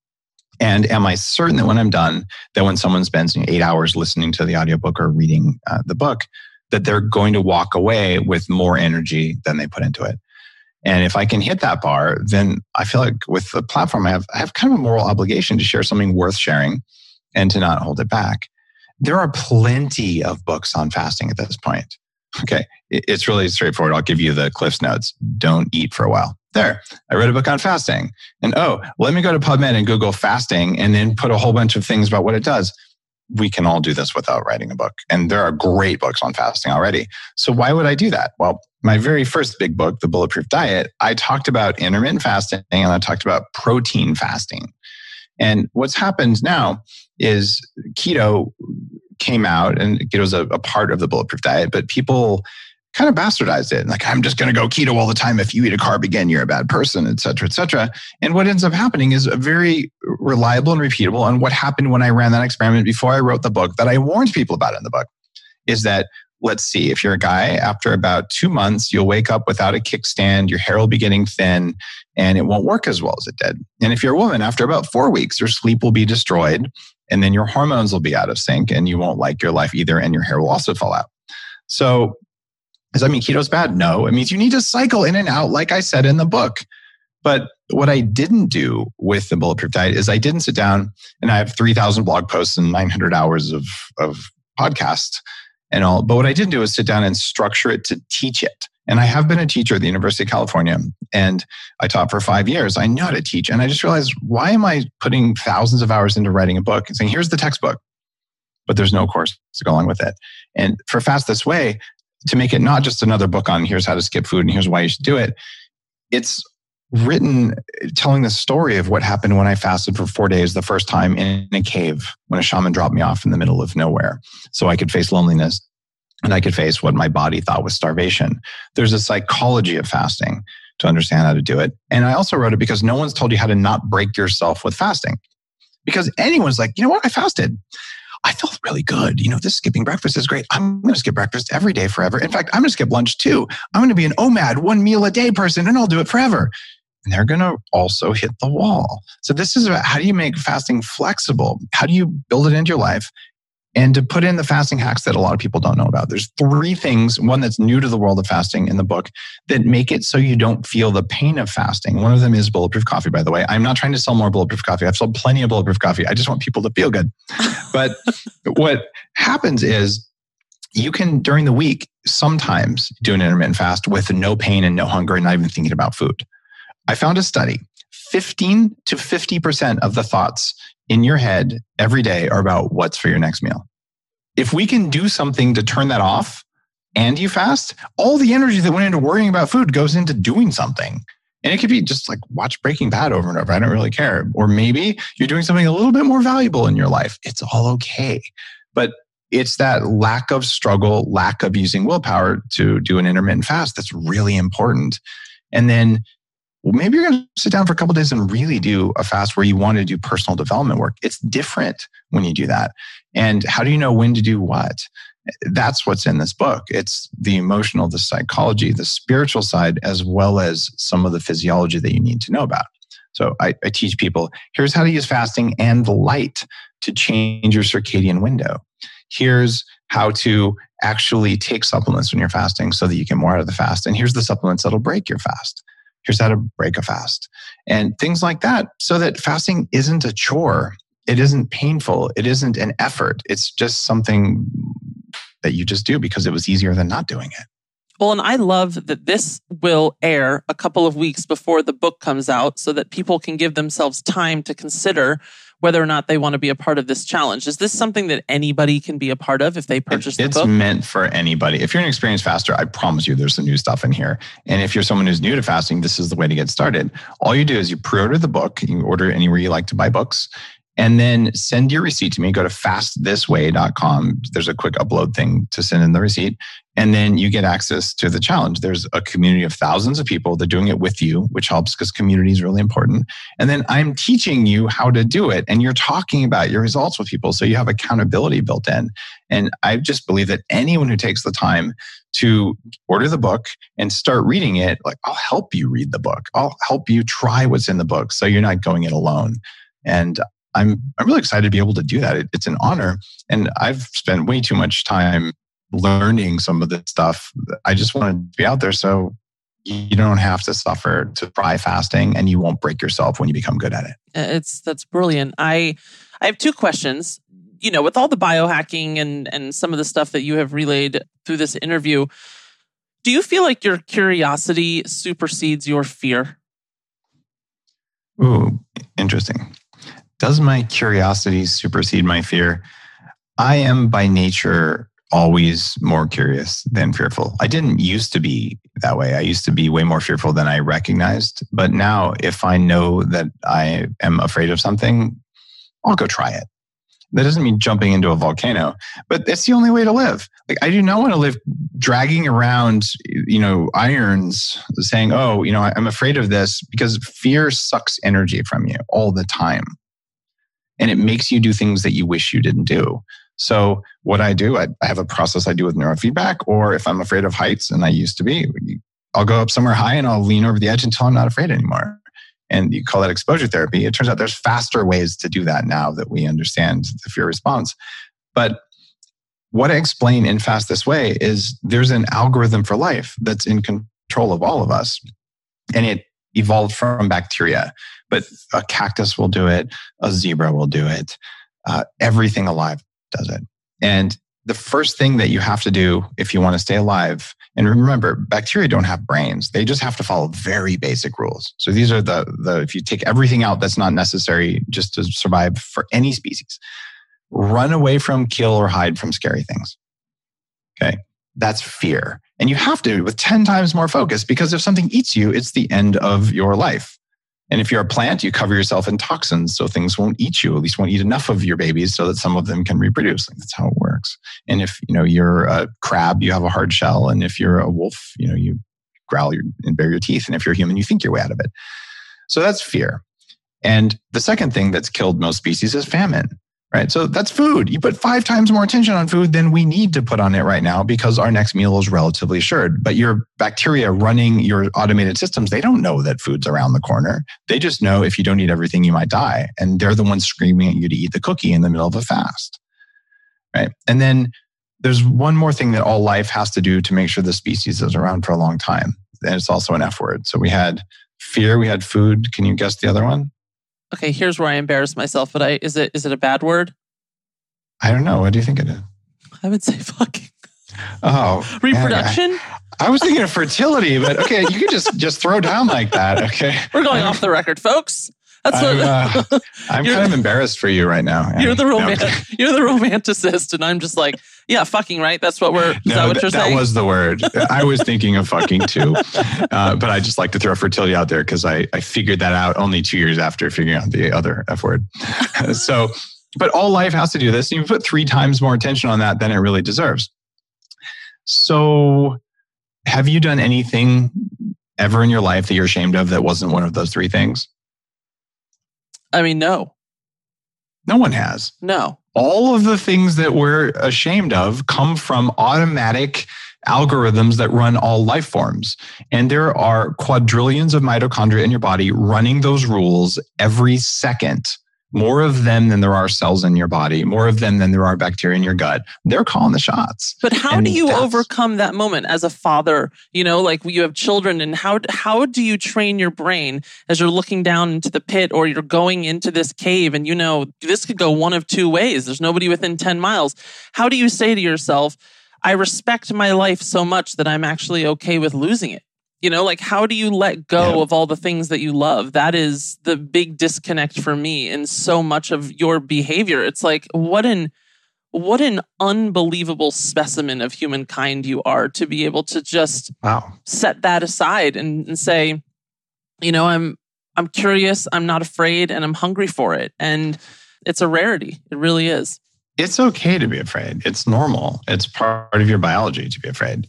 And am I certain that when I'm done, that when someone spends 8 hours listening to the audiobook or reading the book, that they're going to walk away with more energy than they put into it? And if I can hit that bar, then I feel like with the platform, I have kind of a moral obligation to share something worth sharing and to not hold it back. There are plenty of books on fasting at this point. Okay, it's really straightforward. I'll give you the Cliff's Notes. Don't eat for a while. There, I read a book on fasting. And let me go to PubMed and Google fasting and then put a whole bunch of things about what it does. We can all do this without writing a book. And there are great books on fasting already. So why would I do that? Well, my very first big book, The Bulletproof Diet, I talked about intermittent fasting and I talked about protein fasting. And what's happened now is keto came out, and keto is a part of the Bulletproof Diet, but people kind of bastardized it. Like, I'm just going to go keto all the time. If you eat a carb again, you're a bad person, et cetera, et cetera. And what ends up happening is a very reliable and repeatable. And what happened when I ran that experiment before I wrote the book that I warned people about in the book is that, let's see, if you're a guy, after about 2 months, you'll wake up without a kickstand, your hair will be getting thin, and it won't work as well as it did. And if you're a woman, after about 4 weeks, your sleep will be destroyed, and then your hormones will be out of sync, and you won't like your life either, and your hair will also fall out. So does that mean keto's bad? No, it means you need to cycle in and out, like I said in the book. But what I didn't do with the Bulletproof Diet is I didn't sit down, and I have 3,000 blog posts and 900 hours of podcasts and all. But what I didn't do is sit down and structure it to teach it. And I have been a teacher at the University of California, and I taught for 5 years. I know how to teach. And I just realized, why am I putting thousands of hours into writing a book and saying, here's the textbook, but there's no course to go along with it? And for Fast This Way, to make it not just another book on here's how to skip food and here's why you should do it, it's written telling the story of what happened when I fasted for 4 days the first time in a cave when a shaman dropped me off in the middle of nowhere so I could face loneliness and I could face what my body thought was starvation. There's a psychology of fasting to understand how to do it. And I also wrote it because no one's told you how to not break yourself with fasting. Because anyone's like, you know what? I fasted. I felt really good. This skipping breakfast is great. I'm going to skip breakfast every day forever. In fact, I'm going to skip lunch too. I'm going to be an OMAD, 1 meal a day person, and I'll do it forever. And they're going to also hit the wall. So this is about how do you make fasting flexible? How do you build it into your life? And to put in the fasting hacks that a lot of people don't know about. There's 3 things, one that's new to the world of fasting in the book, that make it so you don't feel the pain of fasting. One of them is Bulletproof Coffee, by the way. I'm not trying to sell more Bulletproof Coffee. I've sold plenty of Bulletproof Coffee. I just want people to feel good. But what happens is you can, during the week, sometimes do an intermittent fast with no pain and no hunger and not even thinking about food. I found a study, 15 to 50% of the thoughts in your head every day are about what's for your next meal. If we can do something to turn that off and you fast, all the energy that went into worrying about food goes into doing something. And it could be just like watch Breaking Bad over and over. I don't really care. Or maybe you're doing something a little bit more valuable in your life. It's all okay. But it's that lack of struggle, lack of using willpower to do an intermittent fast that's really important. And then maybe you're going to sit down for a couple of days and really do a fast where you want to do personal development work. It's different when you do that. And how do you know when to do what? That's what's in this book. It's the emotional, the psychology, the spiritual side, as well as some of the physiology that you need to know about. So I teach people, here's how to use fasting and light to change your circadian window. Here's how to actually take supplements when you're fasting so that you get more out of the fast. And here's the supplements that'll break your fast. Here's how to break a fast and things like that, so that fasting isn't a chore. It isn't painful. It isn't an effort. It's just something that you just do because it was easier than not doing it. Well, and I love that this will air a couple of weeks before the book comes out so that people can give themselves time to consider whether or not they want to be a part of this challenge. Is this something that anybody can be a part of if they purchase the book? It's meant for anybody. If you're an experienced faster, I promise you there's some new stuff in here. And if you're someone who's new to fasting, this is the way to get started. All you do is you pre-order the book. You can order anywhere you like to buy books. And then send your receipt to me. Go to fastthisway.com. There's a quick upload thing to send in the receipt. And then you get access to the challenge. There's a community of thousands of people. They're doing it with you, which helps because community is really important. And then I'm teaching you how to do it. And you're talking about your results with people. So you have accountability built in. And I just believe that anyone who takes the time to order the book and start reading it, like I'll help you read the book. I'll help you try what's in the book so you're not going it alone. And I'm really excited to be able to do that. It's an honor. And I've spent way too much time learning some of this stuff. I just want to be out there so you don't have to suffer to try fasting and you won't break yourself when you become good at it. That's brilliant. I have 2 questions. With all the biohacking and some of the stuff that you have relayed through this interview, do you feel like your curiosity supersedes your fear? Ooh, interesting. Does my curiosity supersede my fear? I am by nature always more curious than fearful. I didn't used to be that way. I used to be way more fearful than I recognized. But now if I know that I am afraid of something, I'll go try it. That doesn't mean jumping into a volcano, but it's the only way to live. Like I do not want to live dragging around, irons saying, I'm afraid of this, because fear sucks energy from you all the time. And it makes you do things that you wish you didn't do. So what I do, I have a process I do with neurofeedback, or if I'm afraid of heights, and I used to be, I'll go up somewhere high and I'll lean over the edge until I'm not afraid anymore. And you call that exposure therapy. It turns out there's faster ways to do that now that we understand the fear response. But what I explain in Fast This Way is there's an algorithm for life that's in control of all of us. And it evolved from bacteria. But a cactus will do it. A zebra will do it. Everything alive does it. And the first thing that you have to do if you want to stay alive, and remember, bacteria don't have brains. They just have to follow very basic rules. So these are the if you take everything out that's not necessary just to survive for any species, run away from, kill, or hide from scary things. Okay? That's fear. And you have to with 10 times more focus, because if something eats you, it's the end of your life. And if you're a plant, you cover yourself in toxins so things won't eat you, at least won't eat enough of your babies so that some of them can reproduce. Like, that's how it works. And if you're a crab, you have a hard shell. And if you're a wolf, you growl and bare your teeth. And if you're a human, you think your way out of it. So that's fear. And the second thing that's killed most species is famine, right? So that's food. You put 5 times more attention on food than we need to put on it right now because our next meal is relatively assured. But your bacteria running your automated systems, they don't know that food's around the corner. They just know if you don't eat everything, you might die. And they're the ones screaming at you to eat the cookie in the middle of a fast, right? And then there's one more thing that all life has to do to make sure the species is around for a long time. And it's also an F word. So we had fear, we had food. Can you guess the other one? Okay, here's where I embarrass myself, but is it a bad word? I don't know. What do you think it is? I would say fucking. Oh. Reproduction? Man, I was thinking of fertility, but okay, you can just throw down like that, okay? We're going off the record, folks. That's what I'm kind of embarrassed for you right now. You're the romanticist, and I'm just like, yeah, fucking right. That's what is that what you're saying? That was the word. I was thinking of fucking too, but I just like to throw fertility out there because I figured that out only 2 years after figuring out the other F word. So, but all life has to do this, and you put 3 times more attention on that than it really deserves. So, have you done anything ever in your life that you're ashamed of that wasn't one of those 3 things? I mean, no. No one has. No. All of the things that we're ashamed of come from automatic algorithms that run all life forms. And there are quadrillions of mitochondria in your body running those rules every second. More of them than there are cells in your body, more of them than there are bacteria in your gut. They're calling the shots. But how do you overcome that moment as a father? You know, like you have children, and how do you train your brain as you're looking down into the pit or you're going into this cave and you know this could go one of 2 ways. There's nobody within 10 miles. How do you say to yourself, I respect my life so much that I'm actually okay with losing it? You know, like how do you let go of all the things that you love? That is the big disconnect for me in so much of your behavior. It's like, what an unbelievable specimen of humankind you are to be able to just set that aside and say, you know, I'm curious, I'm not afraid, and I'm hungry for it. And it's a rarity. It really is. It's okay to be afraid. It's normal. It's part of your biology to be afraid.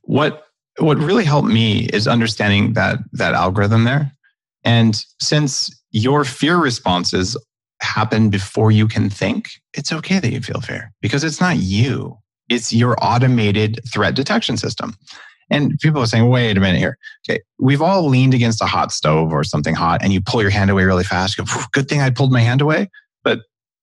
What really helped me is understanding that algorithm there. And since your fear responses happen before you can think, it's okay that you feel fear because it's not you. It's your automated threat detection system. And people are saying, wait a minute here. Okay, we've all leaned against a hot stove or something hot and you pull your hand away really fast. You go, good thing I pulled my hand away. But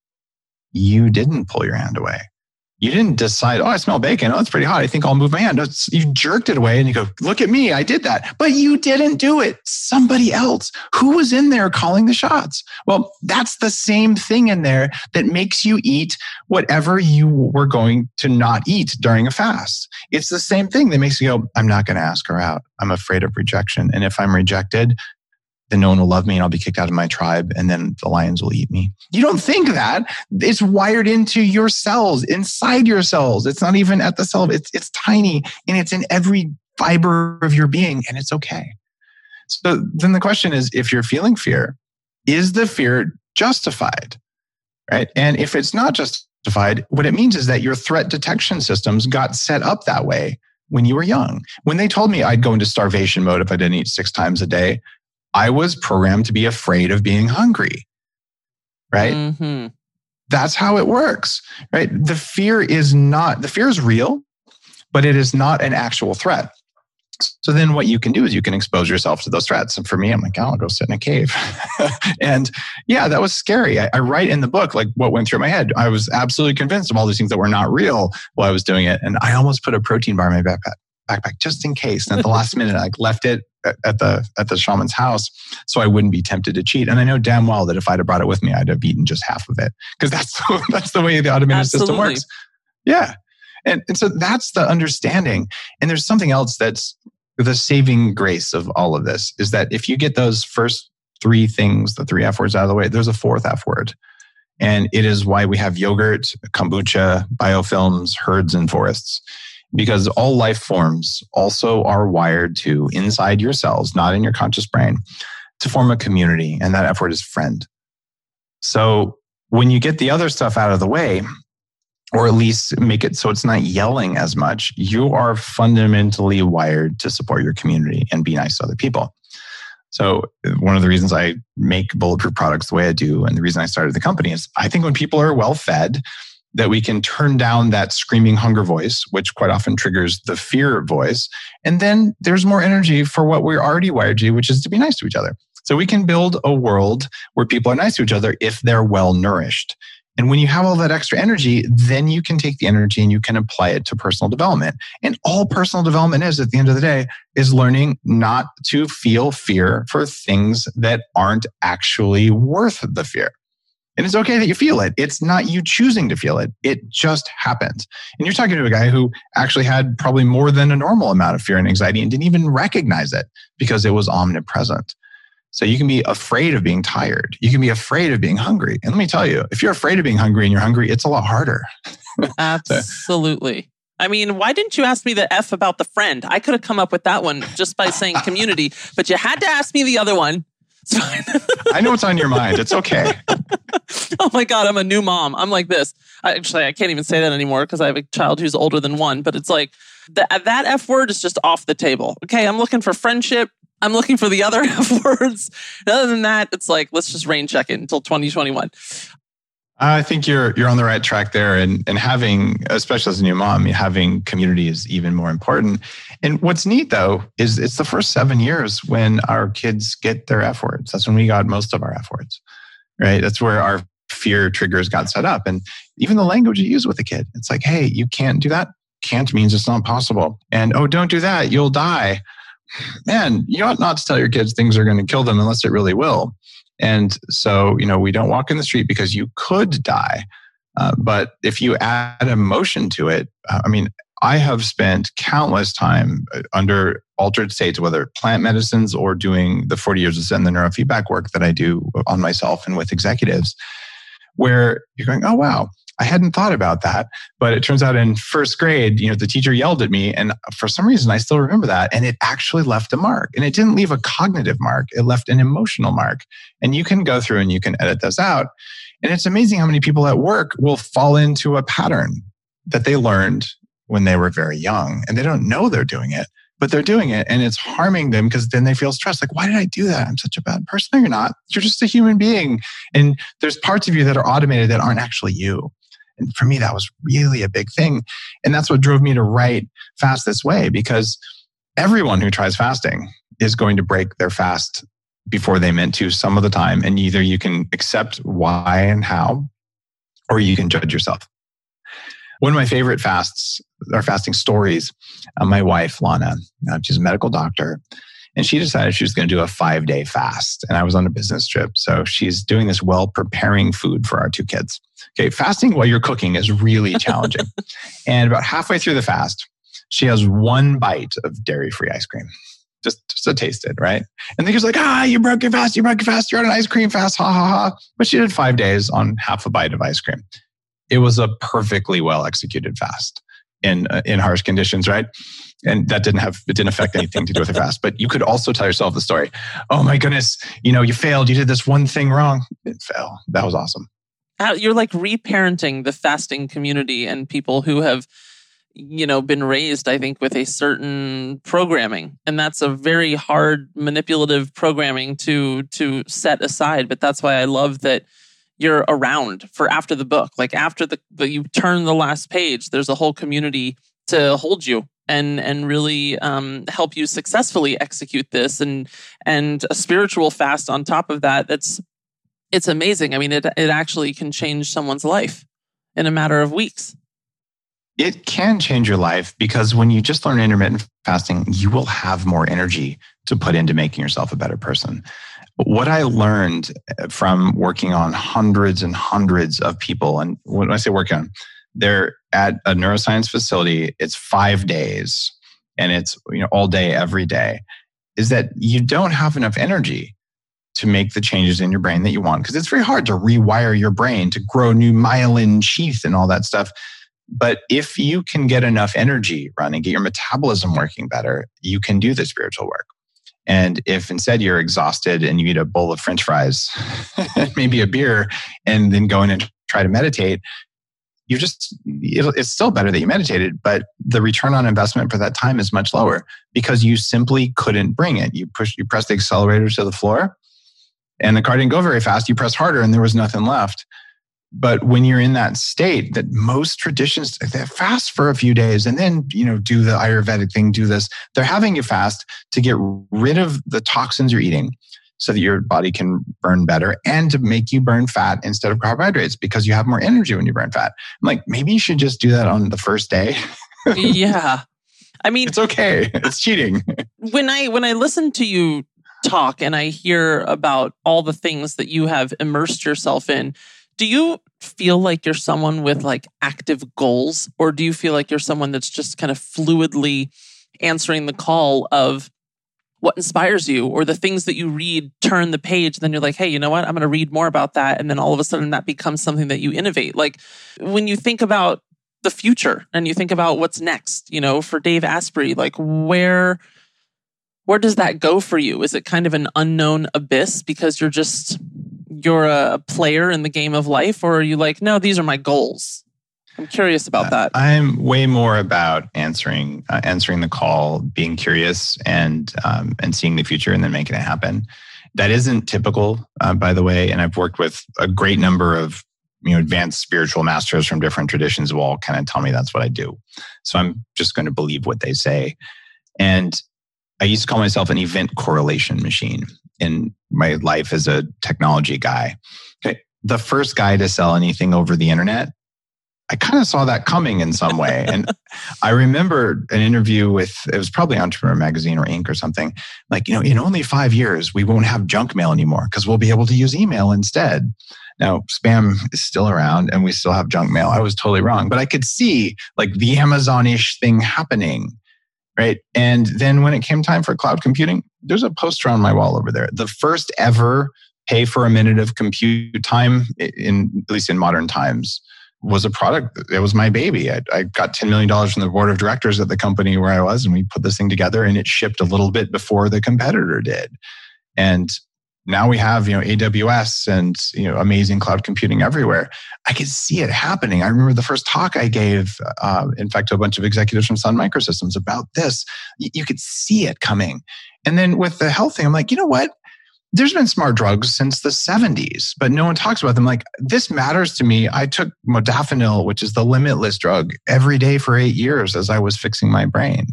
you didn't pull your hand away. You didn't decide, I smell bacon. It's pretty hot. I think I'll move my hand. No, you jerked it away and you go, look at me. I did that. But you didn't do it. Somebody else. Who was in there calling the shots? Well, that's the same thing in there that makes you eat whatever you were going to not eat during a fast. It's the same thing that makes you go, I'm not going to ask her out. I'm afraid of rejection. And if I'm rejected, then no one will love me and I'll be kicked out of my tribe and then the lions will eat me. You don't think that. It's wired into your cells, inside your cells. It's not even at the cell. It's tiny and it's in every fiber of your being and it's okay. So then the question is, if you're feeling fear, is the fear justified? Right? And if it's not justified, what it means is that your threat detection systems got set up that way when you were young. When they told me I'd go into starvation mode if I didn't eat 6 times a day, I was programmed to be afraid of being hungry, right? Mm-hmm. That's how it works, right? The fear is real, but it is not an actual threat. So then what you can do is you can expose yourself to those threats. And for me, I'm like, I'll go sit in a cave. And yeah, that was scary. I write in the book, like what went through my head. I was absolutely convinced of all these things that were not real while I was doing it. And I almost put a protein bar in my backpack just in case. And at the last minute, I left it at the shaman's house so I wouldn't be tempted to cheat. And I know damn well that if I'd have brought it with me, I'd have eaten just half of it because that's the way the automated system works. Yeah. And so that's the understanding. And there's something else that's the saving grace of all of this is that if you get those first 3 things, the 3 F words out of the way, there's a 4th F word. And it is why we have yogurt, kombucha, biofilms, herds, and forests. Because all life forms also are wired to, inside your cells, not in your conscious brain, to form a community. And that F word is friend. So when you get the other stuff out of the way, or at least make it so it's not yelling as much, you are fundamentally wired to support your community and be nice to other people. So one of the reasons I make Bulletproof products the way I do, and the reason I started the company, is I think when people are well fed, that we can turn down that screaming hunger voice, which quite often triggers the fear voice. And then there's more energy for what we're already wired to do, which is to be nice to each other. So we can build a world where people are nice to each other if they're well nourished. And when you have all that extra energy, then you can take the energy and you can apply it to personal development. And all personal development is, at the end of the day, is learning not to feel fear for things that aren't actually worth the fear. And it's okay that you feel it. It's not you choosing to feel it. It just happens. And you're talking to a guy who actually had probably more than a normal amount of fear and anxiety and didn't even recognize it because it was omnipresent. So you can be afraid of being tired. You can be afraid of being hungry. And let me tell you, if you're afraid of being hungry and you're hungry, it's a lot harder. Absolutely. I mean, why didn't you ask me the F about the friend? I could have come up with that one just by saying community, but you had to ask me the other one. I know what's on your mind. It's okay. Oh my God, I'm a new mom. I'm like this. I can't even say that anymore because I have a child who's older than one. But it's like that F word is just off the table. Okay, I'm looking for friendship. I'm looking for the other F words. And other than that, it's like, let's just rain check it until 2021. I think you're on the right track there. And having, especially as a new mom, having community is even more important. And what's neat though, is it's the first 7 years when our kids get their F words. That's when we got most of our F words, right? That's where our fear triggers got set up. And even the language you use with a kid, it's like, hey, you can't do that. Can't means it's not possible. And oh, don't do that. You'll die. Man, you ought not to tell your kids things are going to kill them unless it really will. And so, we don't walk in the street because you could die. But if you add emotion to it, I have spent countless time under altered states, whether plant medicines or doing the 40 years of Zen, the neurofeedback work that I do on myself and with executives, where you're going, oh, wow, I hadn't thought about that. But it turns out in first grade, the teacher yelled at me. And for some reason, I still remember that. And it actually left a mark. And it didn't leave a cognitive mark. It left an emotional mark. And you can go through and you can edit those out. And it's amazing how many people at work will fall into a pattern that they learned when they were very young. And they don't know they're doing it, but they're doing it. And it's harming them because then they feel stressed. Like, why did I do that? I'm such a bad person. No, you're not. You're just a human being. And there's parts of you that are automated that aren't actually you. And for me, that was really a big thing. And that's what drove me to write Fast This Way, because everyone who tries fasting is going to break their fast before they meant to some of the time. And either you can accept why and how, or you can judge yourself. One of my favorite fasting stories, my wife, Lana, she's a medical doctor, and she decided she was going to do a 5-day fast. And I was on a business trip. So she's doing this while preparing food for our 2 kids. Okay, fasting while you're cooking is really challenging. And about halfway through the fast, she has 1 bite of dairy-free ice cream. Just to taste it, right? And then she's like, you broke your fast, you're on an ice cream fast, ha, ha, ha. But she did 5 days on half a bite of ice cream. It was a perfectly well-executed fast in harsh conditions, right? And that didn't affect anything to do with the fast. But you could also tell yourself the story. Oh my goodness, you failed. You did this one thing wrong. It failed. That was awesome. You're like reparenting the fasting community and people who have, been raised, I think, with a certain programming. And that's a very hard manipulative programming to set aside. But that's why I love that you're around for after the book. Like after you turn the last page, there's a whole community to hold you and really help you successfully execute this, and a spiritual fast on top of that. It's amazing. I mean, it actually can change someone's life in a matter of weeks. It can change your life because when you just learn intermittent fasting, you will have more energy to put into making yourself a better person. What I learned from working on hundreds and hundreds of people, and when I say working on, they're at a neuroscience facility, it's 5 days and it's all day, every day, is that you don't have enough energy to make the changes in your brain that you want. Because it's very hard to rewire your brain to grow new myelin sheath and all that stuff. But if you can get enough energy running, get your metabolism working better, you can do the spiritual work. And if instead you're exhausted and you eat a bowl of French fries, maybe a beer, and then go in and try to meditate, it's still better that you meditated, but the return on investment for that time is much lower because you simply couldn't bring it. You press the accelerator to the floor and the car didn't go very fast. You pressed harder and there was nothing left. But when you're in that state, that most traditions, they fast for a few days and then, do the Ayurvedic thing, do this. They're having you fast to get rid of the toxins you're eating so that your body can burn better and to make you burn fat instead of carbohydrates because you have more energy when you burn fat. I'm like, maybe you should just do that on the first day. Yeah. I mean, it's okay. It's cheating. When I listen to you talk and I hear about all the things that you have immersed yourself in, do you feel like you're someone with like active goals, or do you feel like you're someone that's just kind of fluidly answering the call of what inspires you, or the things that you read, turn the page, and then you're like, hey, you know what? I'm going to read more about that. And then all of a sudden that becomes something that you innovate. Like when you think about the future and you think about what's next, for Dave Asprey, like where does that go for you? Is it kind of an unknown abyss because you're a player in the game of life, or are you like, no, these are my goals? I'm curious about that. I'm way more about answering the call, being curious, and seeing the future, and then making it happen. That isn't typical, by the way. And I've worked with a great number of advanced spiritual masters from different traditions who all kind of tell me that's what I do. So I'm just going to believe what they say. And I used to call myself an event correlation machine in my life as a technology guy. Okay. The first guy to sell anything over the internet, I kind of saw that coming in some way. And I remember an interview it was probably Entrepreneur Magazine or Inc. or something, like, in only 5 years, we won't have junk mail anymore because we'll be able to use email instead. Now, spam is still around and we still have junk mail. I was totally wrong, but I could see like the Amazon-ish thing happening. Right. And then when it came time for cloud computing, there's a poster on my wall over there. The first ever pay for a minute of compute time, at least in modern times, was a product. It was my baby. I got $10 million from the board of directors at the company where I was, and we put this thing together, and it shipped a little bit before the competitor did. And now we have, AWS and, amazing cloud computing everywhere. I could see it happening. I remember the first talk I gave, in fact, to a bunch of executives from Sun Microsystems about this. You could see it coming. And then with the health thing, I'm like, you know what? There's been smart drugs since the 70s, but no one talks about them. Like, this matters to me. I took modafinil, which is the limitless drug, every day for 8 years as I was fixing my brain.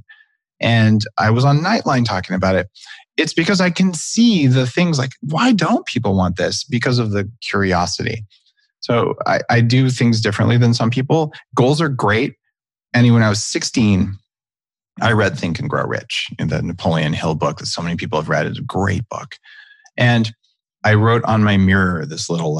And I was on Nightline talking about it. It's because I can see the things like, why don't people want this? Because of the curiosity. So I do things differently than some people. Goals are great. And when I was 16, I read Think and Grow Rich, the Napoleon Hill book that so many people have read. It's a great book. And I wrote on my mirror this little,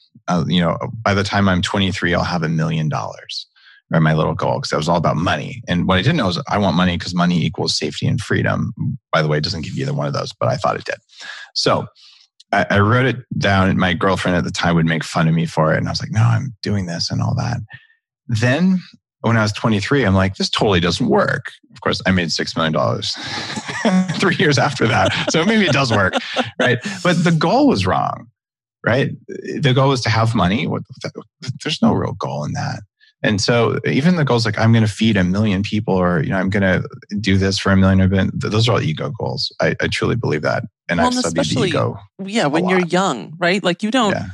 by the time I'm 23, I'll have $1 million. Or my little goal, because that was all about money. And what I didn't know is I want money because money equals safety and freedom. By the way, it doesn't give you either one of those, but I thought it did. So I wrote it down, and my girlfriend at the time would make fun of me for it. And I was like, no, I'm doing this and all that. Then when I was 23, I'm like, this totally doesn't work. Of course, I made $6 million 3 years after that. So maybe it does work, right? But the goal was wrong, right? The goal was to have money. There's no real goal in that. And so even the goals like I'm going to feed 1 million people, or I'm going to do this for 1 million, those are all ego goals. I truly believe that. And I've studied the ego. Yeah, when you're young, right? Like you don't,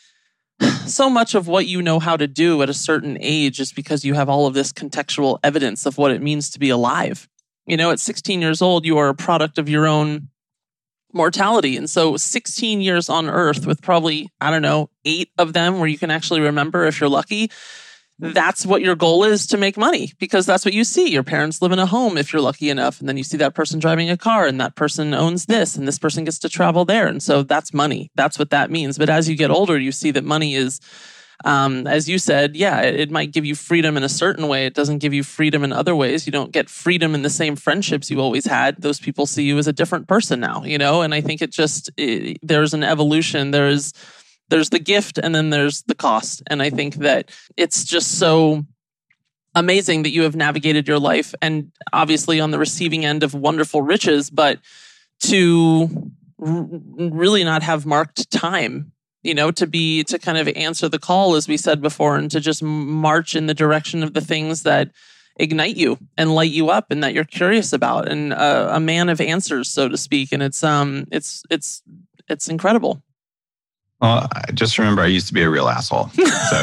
so much of what you know how to do at a certain age is because you have all of this contextual evidence of what it means to be alive. At 16 years old, you are a product of your own mortality. And so 16 years on Earth with probably, 8 of them where you can actually remember if you're lucky. That's what your goal is, to make money, because that's what you see. Your parents live in a home if you're lucky enough. And then you see that person driving a car, and that person owns this, and this person gets to travel there. And so that's money. That's what that means. But as you get older, you see that money is, as you said, it might give you freedom in a certain way. It doesn't give you freedom in other ways. You don't get freedom in the same friendships you always had. Those people see you as a different person now, and I think there's an evolution. There's the gift, and then there's the cost. And I think that it's just so amazing that you have navigated your life, and obviously on the receiving end of wonderful riches, but to really not have marked time to kind of answer the call, as we said before, and to just march in the direction of the things that ignite you and light you up and that you're curious about, and a man of answers, so to speak. And it's incredible. Well, just remember, I used to be a real asshole. So.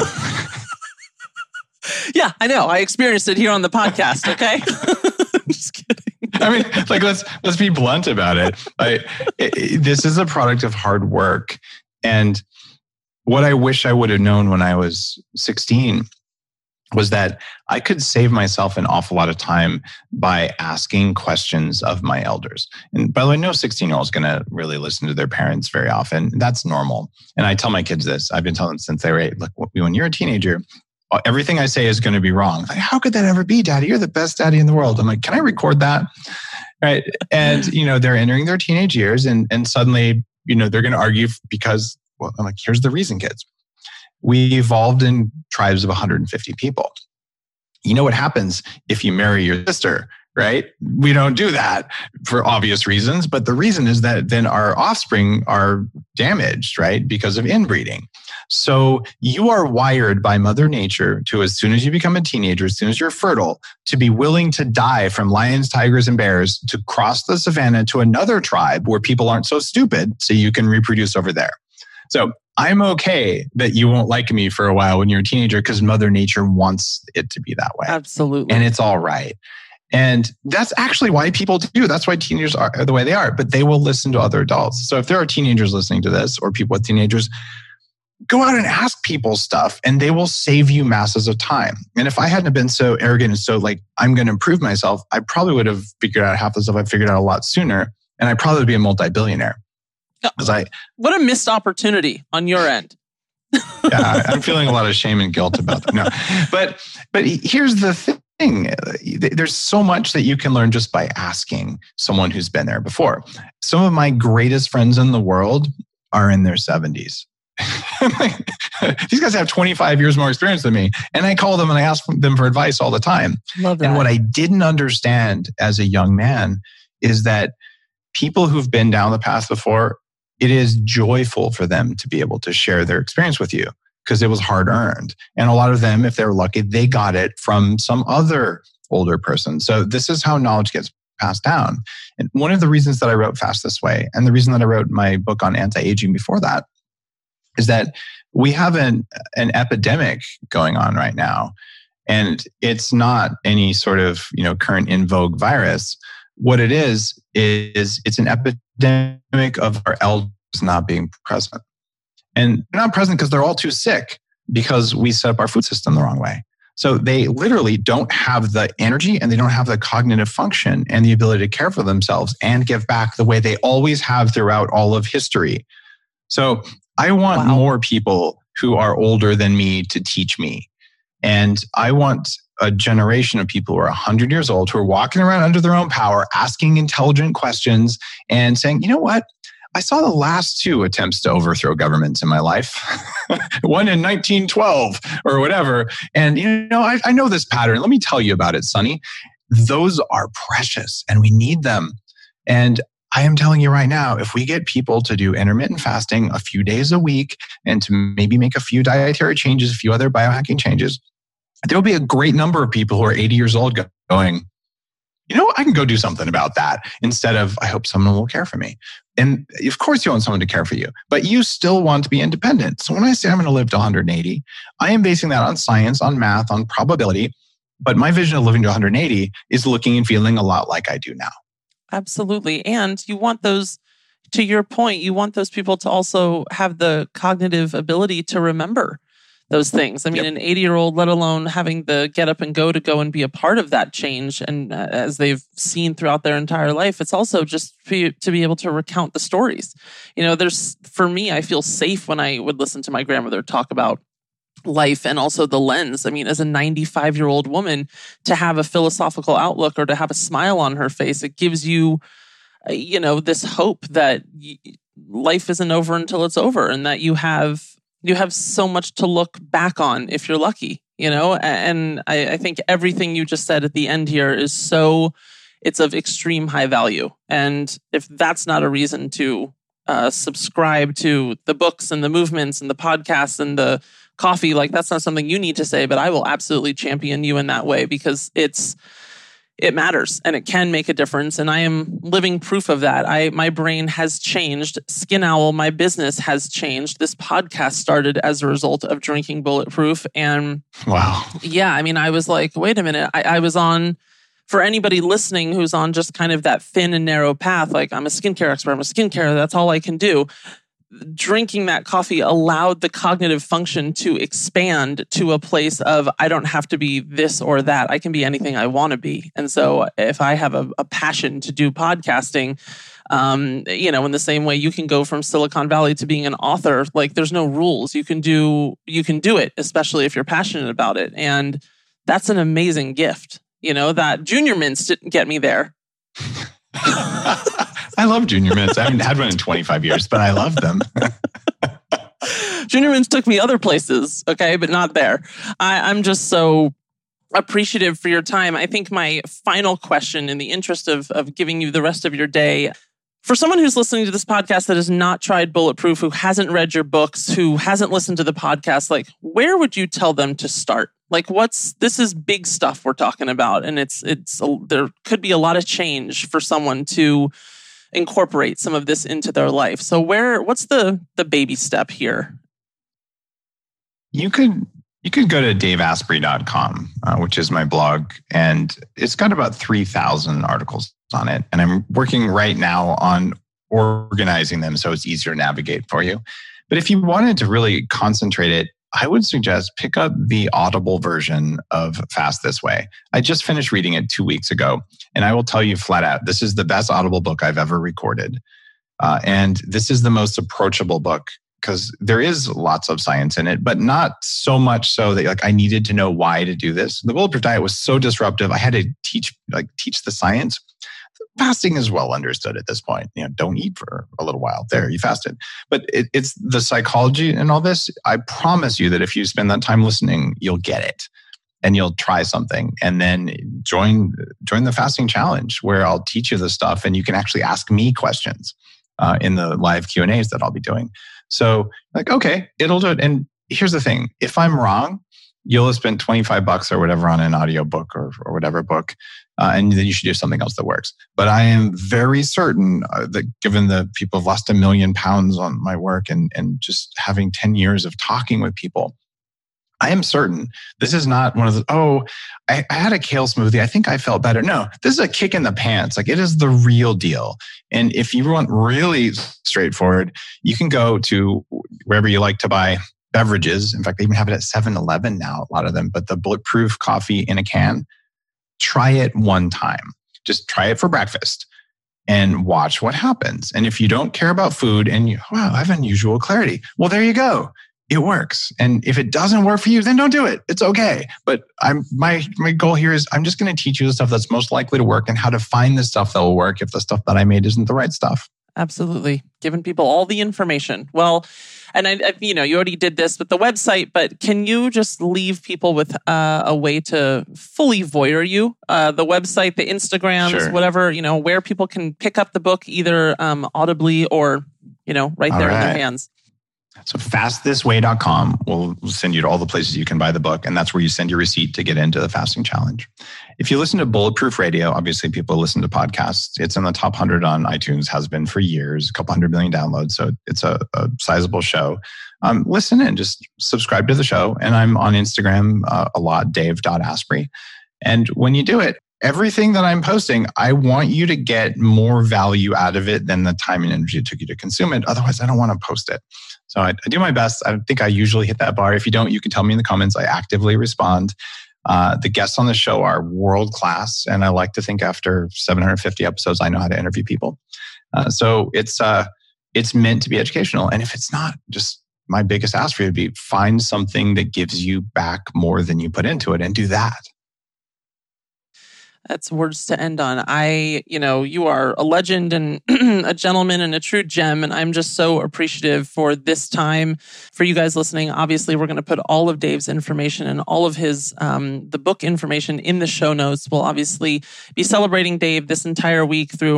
Yeah, I know. I experienced it here on the podcast. Okay. Just kidding. I mean, like, let's be blunt about it. This is a product of hard work. And what I wish I would have known when I was 16 was that I could save myself an awful lot of time by asking questions of my elders. And by the way, no 16-year-old is going to really listen to their parents very often. That's normal. And I tell my kids this. I've been telling them since they were 8, look, when you're a teenager, everything I say is going to be wrong. Like, how could that ever be, Daddy? You're the best daddy in the world. I'm like, can I record that? Right. And, they're entering their teenage years and suddenly, they're going to argue because, well, I'm like, here's the reason, kids. We evolved in tribes of 150 people. You know what happens if you marry your sister, right? We don't do that for obvious reasons, but the reason is that then our offspring are damaged, right? Because of inbreeding. So you are wired by Mother Nature to, as soon as you become a teenager, as soon as you're fertile, to be willing to die from lions, tigers, and bears, to cross the savannah to another tribe where people aren't so stupid so you can reproduce over there. So I'm okay that you won't like me for a while when you're a teenager because Mother Nature wants it to be that way. Absolutely. And it's all right. And that's actually why people do. That's why teenagers are the way they are. But they will listen to other adults. So if there are teenagers listening to this or people with teenagers, go out and ask people stuff and they will save you masses of time. And if I hadn't been so arrogant and so like, I'm going to improve myself, I probably would have figured out half the stuff I figured out a lot sooner. And I probably would be a multi-billionaire. What a missed opportunity on your end. Yeah, I'm feeling a lot of shame and guilt about that. No, but here's the thing. There's so much that you can learn just by asking someone who's been there before. Some of my greatest friends in the world are in their 70s. These guys have 25 years more experience than me. And I call them and I ask them for advice all the time. Love that. And what I didn't understand as a young man is that people who've been down the path before, it is joyful for them to be able to share their experience with you because it was hard earned. And a lot of them, if they were lucky, they got it from some other older person. So this is how knowledge gets passed down. And one of the reasons that I wrote Fast This Way, and the reason that I wrote my book on anti-aging before that, is that we have an epidemic going on right now. And it's not any sort of current in vogue virus. What it is it's an epidemic of our elders not being present. And they're not present because they're all too sick because we set up our food system the wrong way. So they literally don't have the energy and they don't have the cognitive function and the ability to care for themselves and give back the way they always have throughout all of history. So I want more people who are older than me to teach me. And I want a generation of people who are 100 years old, who are walking around under their own power, asking intelligent questions and saying, you know what? I saw the last 2 attempts to overthrow governments in my life. One in 1912 or whatever. And, I know this pattern. Let me tell you about it, Sonny. Those are precious and we need them. And I am telling you right now, if we get people to do intermittent fasting a few days a week and to maybe make a few dietary changes, a few other biohacking changes, there will be a great number of people who are 80 years old going, I can go do something about that instead of, I hope someone will care for me. And of course you want someone to care for you, but you still want to be independent. So when I say I'm going to live to 180, I am basing that on science, on math, on probability. But my vision of living to 180 is looking and feeling a lot like I do now. Absolutely. And you want those, to your point, you want those people to also have the cognitive ability to remember those things. I mean, an 80-year-old, let alone having the get up and go to go and be a part of that change. And as they've seen throughout their entire life, it's also just for you to be able to recount the stories. For me, I feel safe when I would listen to my grandmother talk about life and also the lens. I mean, as a 95-year-old woman, to have a philosophical outlook or to have a smile on her face, it gives you, this hope that life isn't over until it's over and that you have so much to look back on if you're lucky, and I think everything you just said at the end here it's of extreme high value. And if that's not a reason to subscribe to the books and the movements and the podcasts and the coffee. Like, that's not something you need to say, but I will absolutely champion you in that way because it matters and it can make a difference. And I am living proof of that. My brain has changed. Skin Owl, my business has changed. This podcast started as a result of drinking Bulletproof. And wow. Yeah, I mean, I was like, wait a minute. I was on, for anybody listening who's on just kind of that thin and narrow path, like I'm a skincare expert, I'm a skincare, that's all I can do. Drinking that coffee allowed the cognitive function to expand to a place of, I don't have to be this or that. I can be anything I want to be. And so if I have a passion to do podcasting, in the same way you can go from Silicon Valley to being an author, like there's no rules. You can do it, especially if you're passionate about it. And that's an amazing gift. That Junior Mints didn't get me there. I love Junior Mints. I haven't had one in 25 years, but I love them. Junior Mints took me other places, okay, but not there. I'm just so appreciative for your time. I think my final question, in the interest of giving you the rest of your day, for someone who's listening to this podcast that has not tried Bulletproof, who hasn't read your books, who hasn't listened to the podcast, like, where would you tell them to start? Like, this is big stuff we're talking about, and there could be a lot of change for someone to incorporate some of this into their life. So what's the baby step here? You could go to daveasprey.com, which is my blog, and it's got about 3,000 articles on it. And I'm working right now on organizing them so it's easier to navigate for you. But if you wanted to really concentrate it, I would suggest pick up the Audible version of Fast This Way. I just finished reading it 2 weeks ago, and I will tell you flat out, this is the best Audible book I've ever recorded. And this is the most approachable book because there is lots of science in it, but not so much so that I needed to know why to do this. The Bulletproof diet was so disruptive. I had to teach the science. Fasting is well understood at this point. Don't eat for a little while. There, you fasted. But it's the psychology and all this. I promise you that if you spend that time listening, you'll get it. And you'll try something. And then join the fasting challenge where I'll teach you this stuff and you can actually ask me questions in the live Q&As that I'll be doing. So okay, it'll do it. And here's the thing. If I'm wrong, you'll have spent $25 or whatever on an audiobook or whatever book. And then you should do something else that works. But I am very certain that given the people have lost 1 million pounds on my work and just having 10 years of talking with people, I am certain this is not one of the, I had a kale smoothie. I think I felt better. No, this is a kick in the pants. It is the real deal. And if you want really straightforward, you can go to wherever you like to buy beverages. In fact, they even have it at 7-Eleven now, a lot of them, but the Bulletproof coffee in a can. Try it one time. Just try it for breakfast and watch what happens. And if you don't care about food and I have unusual clarity. Well, there you go. It works. And if it doesn't work for you, then don't do it. It's okay. But my goal here is I'm just going to teach you the stuff that's most likely to work and how to find the stuff that will work if the stuff that I made isn't the right stuff. Absolutely. Giving people all the information. Well, and I you already did this with the website, but can you just leave people with a way to fully voyeur you? The website, the Instagrams, sure. Whatever, where people can pick up the book either audibly or, right there in their hands. So fastthisway.com will send you to all the places you can buy the book. And that's where you send your receipt to get into the fasting challenge. If you listen to Bulletproof Radio, obviously people listen to podcasts. It's in the top 100 on iTunes, has been for years, a couple 100 million downloads. So it's a sizable show. Listen in, just subscribe to the show. And I'm on Instagram a lot, dave.asprey. And when you do it, everything that I'm posting, I want you to get more value out of it than the time and energy it took you to consume it. Otherwise, I don't want to post it. So I do my best. I think I usually hit that bar. If you don't, you can tell me in the comments. I actively respond. The guests on the show are world class. And I like to think after 750 episodes, I know how to interview people. So it's meant to be educational. And if it's not, just my biggest ask for you would be find something that gives you back more than you put into it and do that. That's words to end on. You are a legend and a gentleman and a true gem. And I'm just so appreciative for this time. For you guys listening, obviously, we're going to put all of Dave's information and all of his, the book information in the show notes. We'll obviously be celebrating Dave this entire week through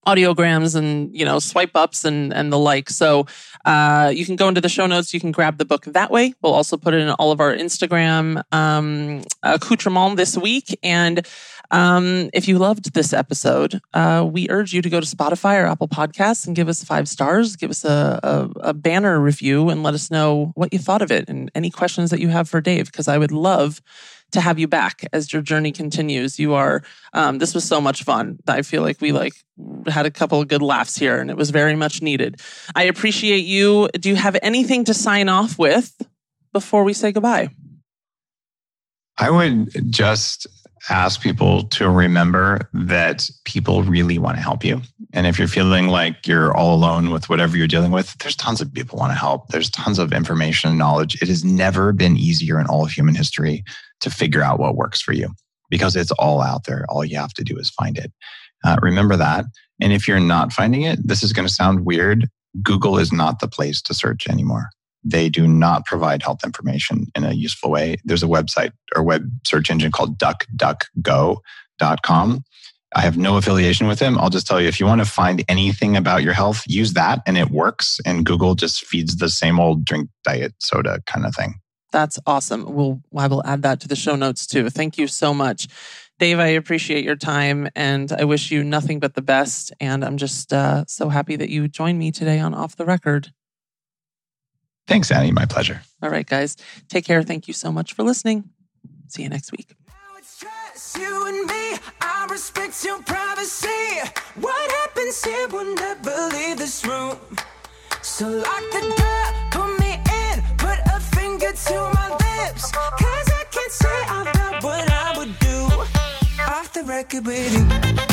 audiograms and, swipe ups and the like. So you can go into the show notes. You can grab the book that way. We'll also put it in all of our Instagram accoutrement this week. And if you loved this episode, we urge you to go to Spotify or Apple Podcasts and give us 5 stars. Give us a banner review and let us know what you thought of it and any questions that you have for Dave, because I would love to have you back as your journey continues. You are, this was so much fun. I feel like we had a couple of good laughs here and it was very much needed. I appreciate you. Do you have anything to sign off with before we say goodbye? I would just ask people to remember that people really want to help you. And if you're feeling like you're all alone with whatever you're dealing with, there's tons of people who want to help. There's tons of information and knowledge. It has never been easier in all of human history to figure out what works for you because it's all out there. All you have to do is find it. Remember that. And if you're not finding it, this is going to sound weird. Google is not the place to search anymore. They do not provide health information in a useful way. There's a website or web search engine called DuckDuckGo.com. I have no affiliation with them. I'll just tell you, if you want to find anything about your health, use that and it works. And Google just feeds the same old drink diet soda kind of thing. That's awesome. I will add that to the show notes too. Thank you so much. Dave, I appreciate your time and I wish you nothing but the best. And I'm just so happy that you joined me today on Off the Record. Thanks, Annie. My pleasure. All right, guys. Take care. Thank you so much for listening. See you next week. Now it's just you and me. I respect your privacy. What happens here will never leave this room. So lock the door, put me in, put a finger to my lips. 'Cause I can't say out loud what I would do. Off the record with you.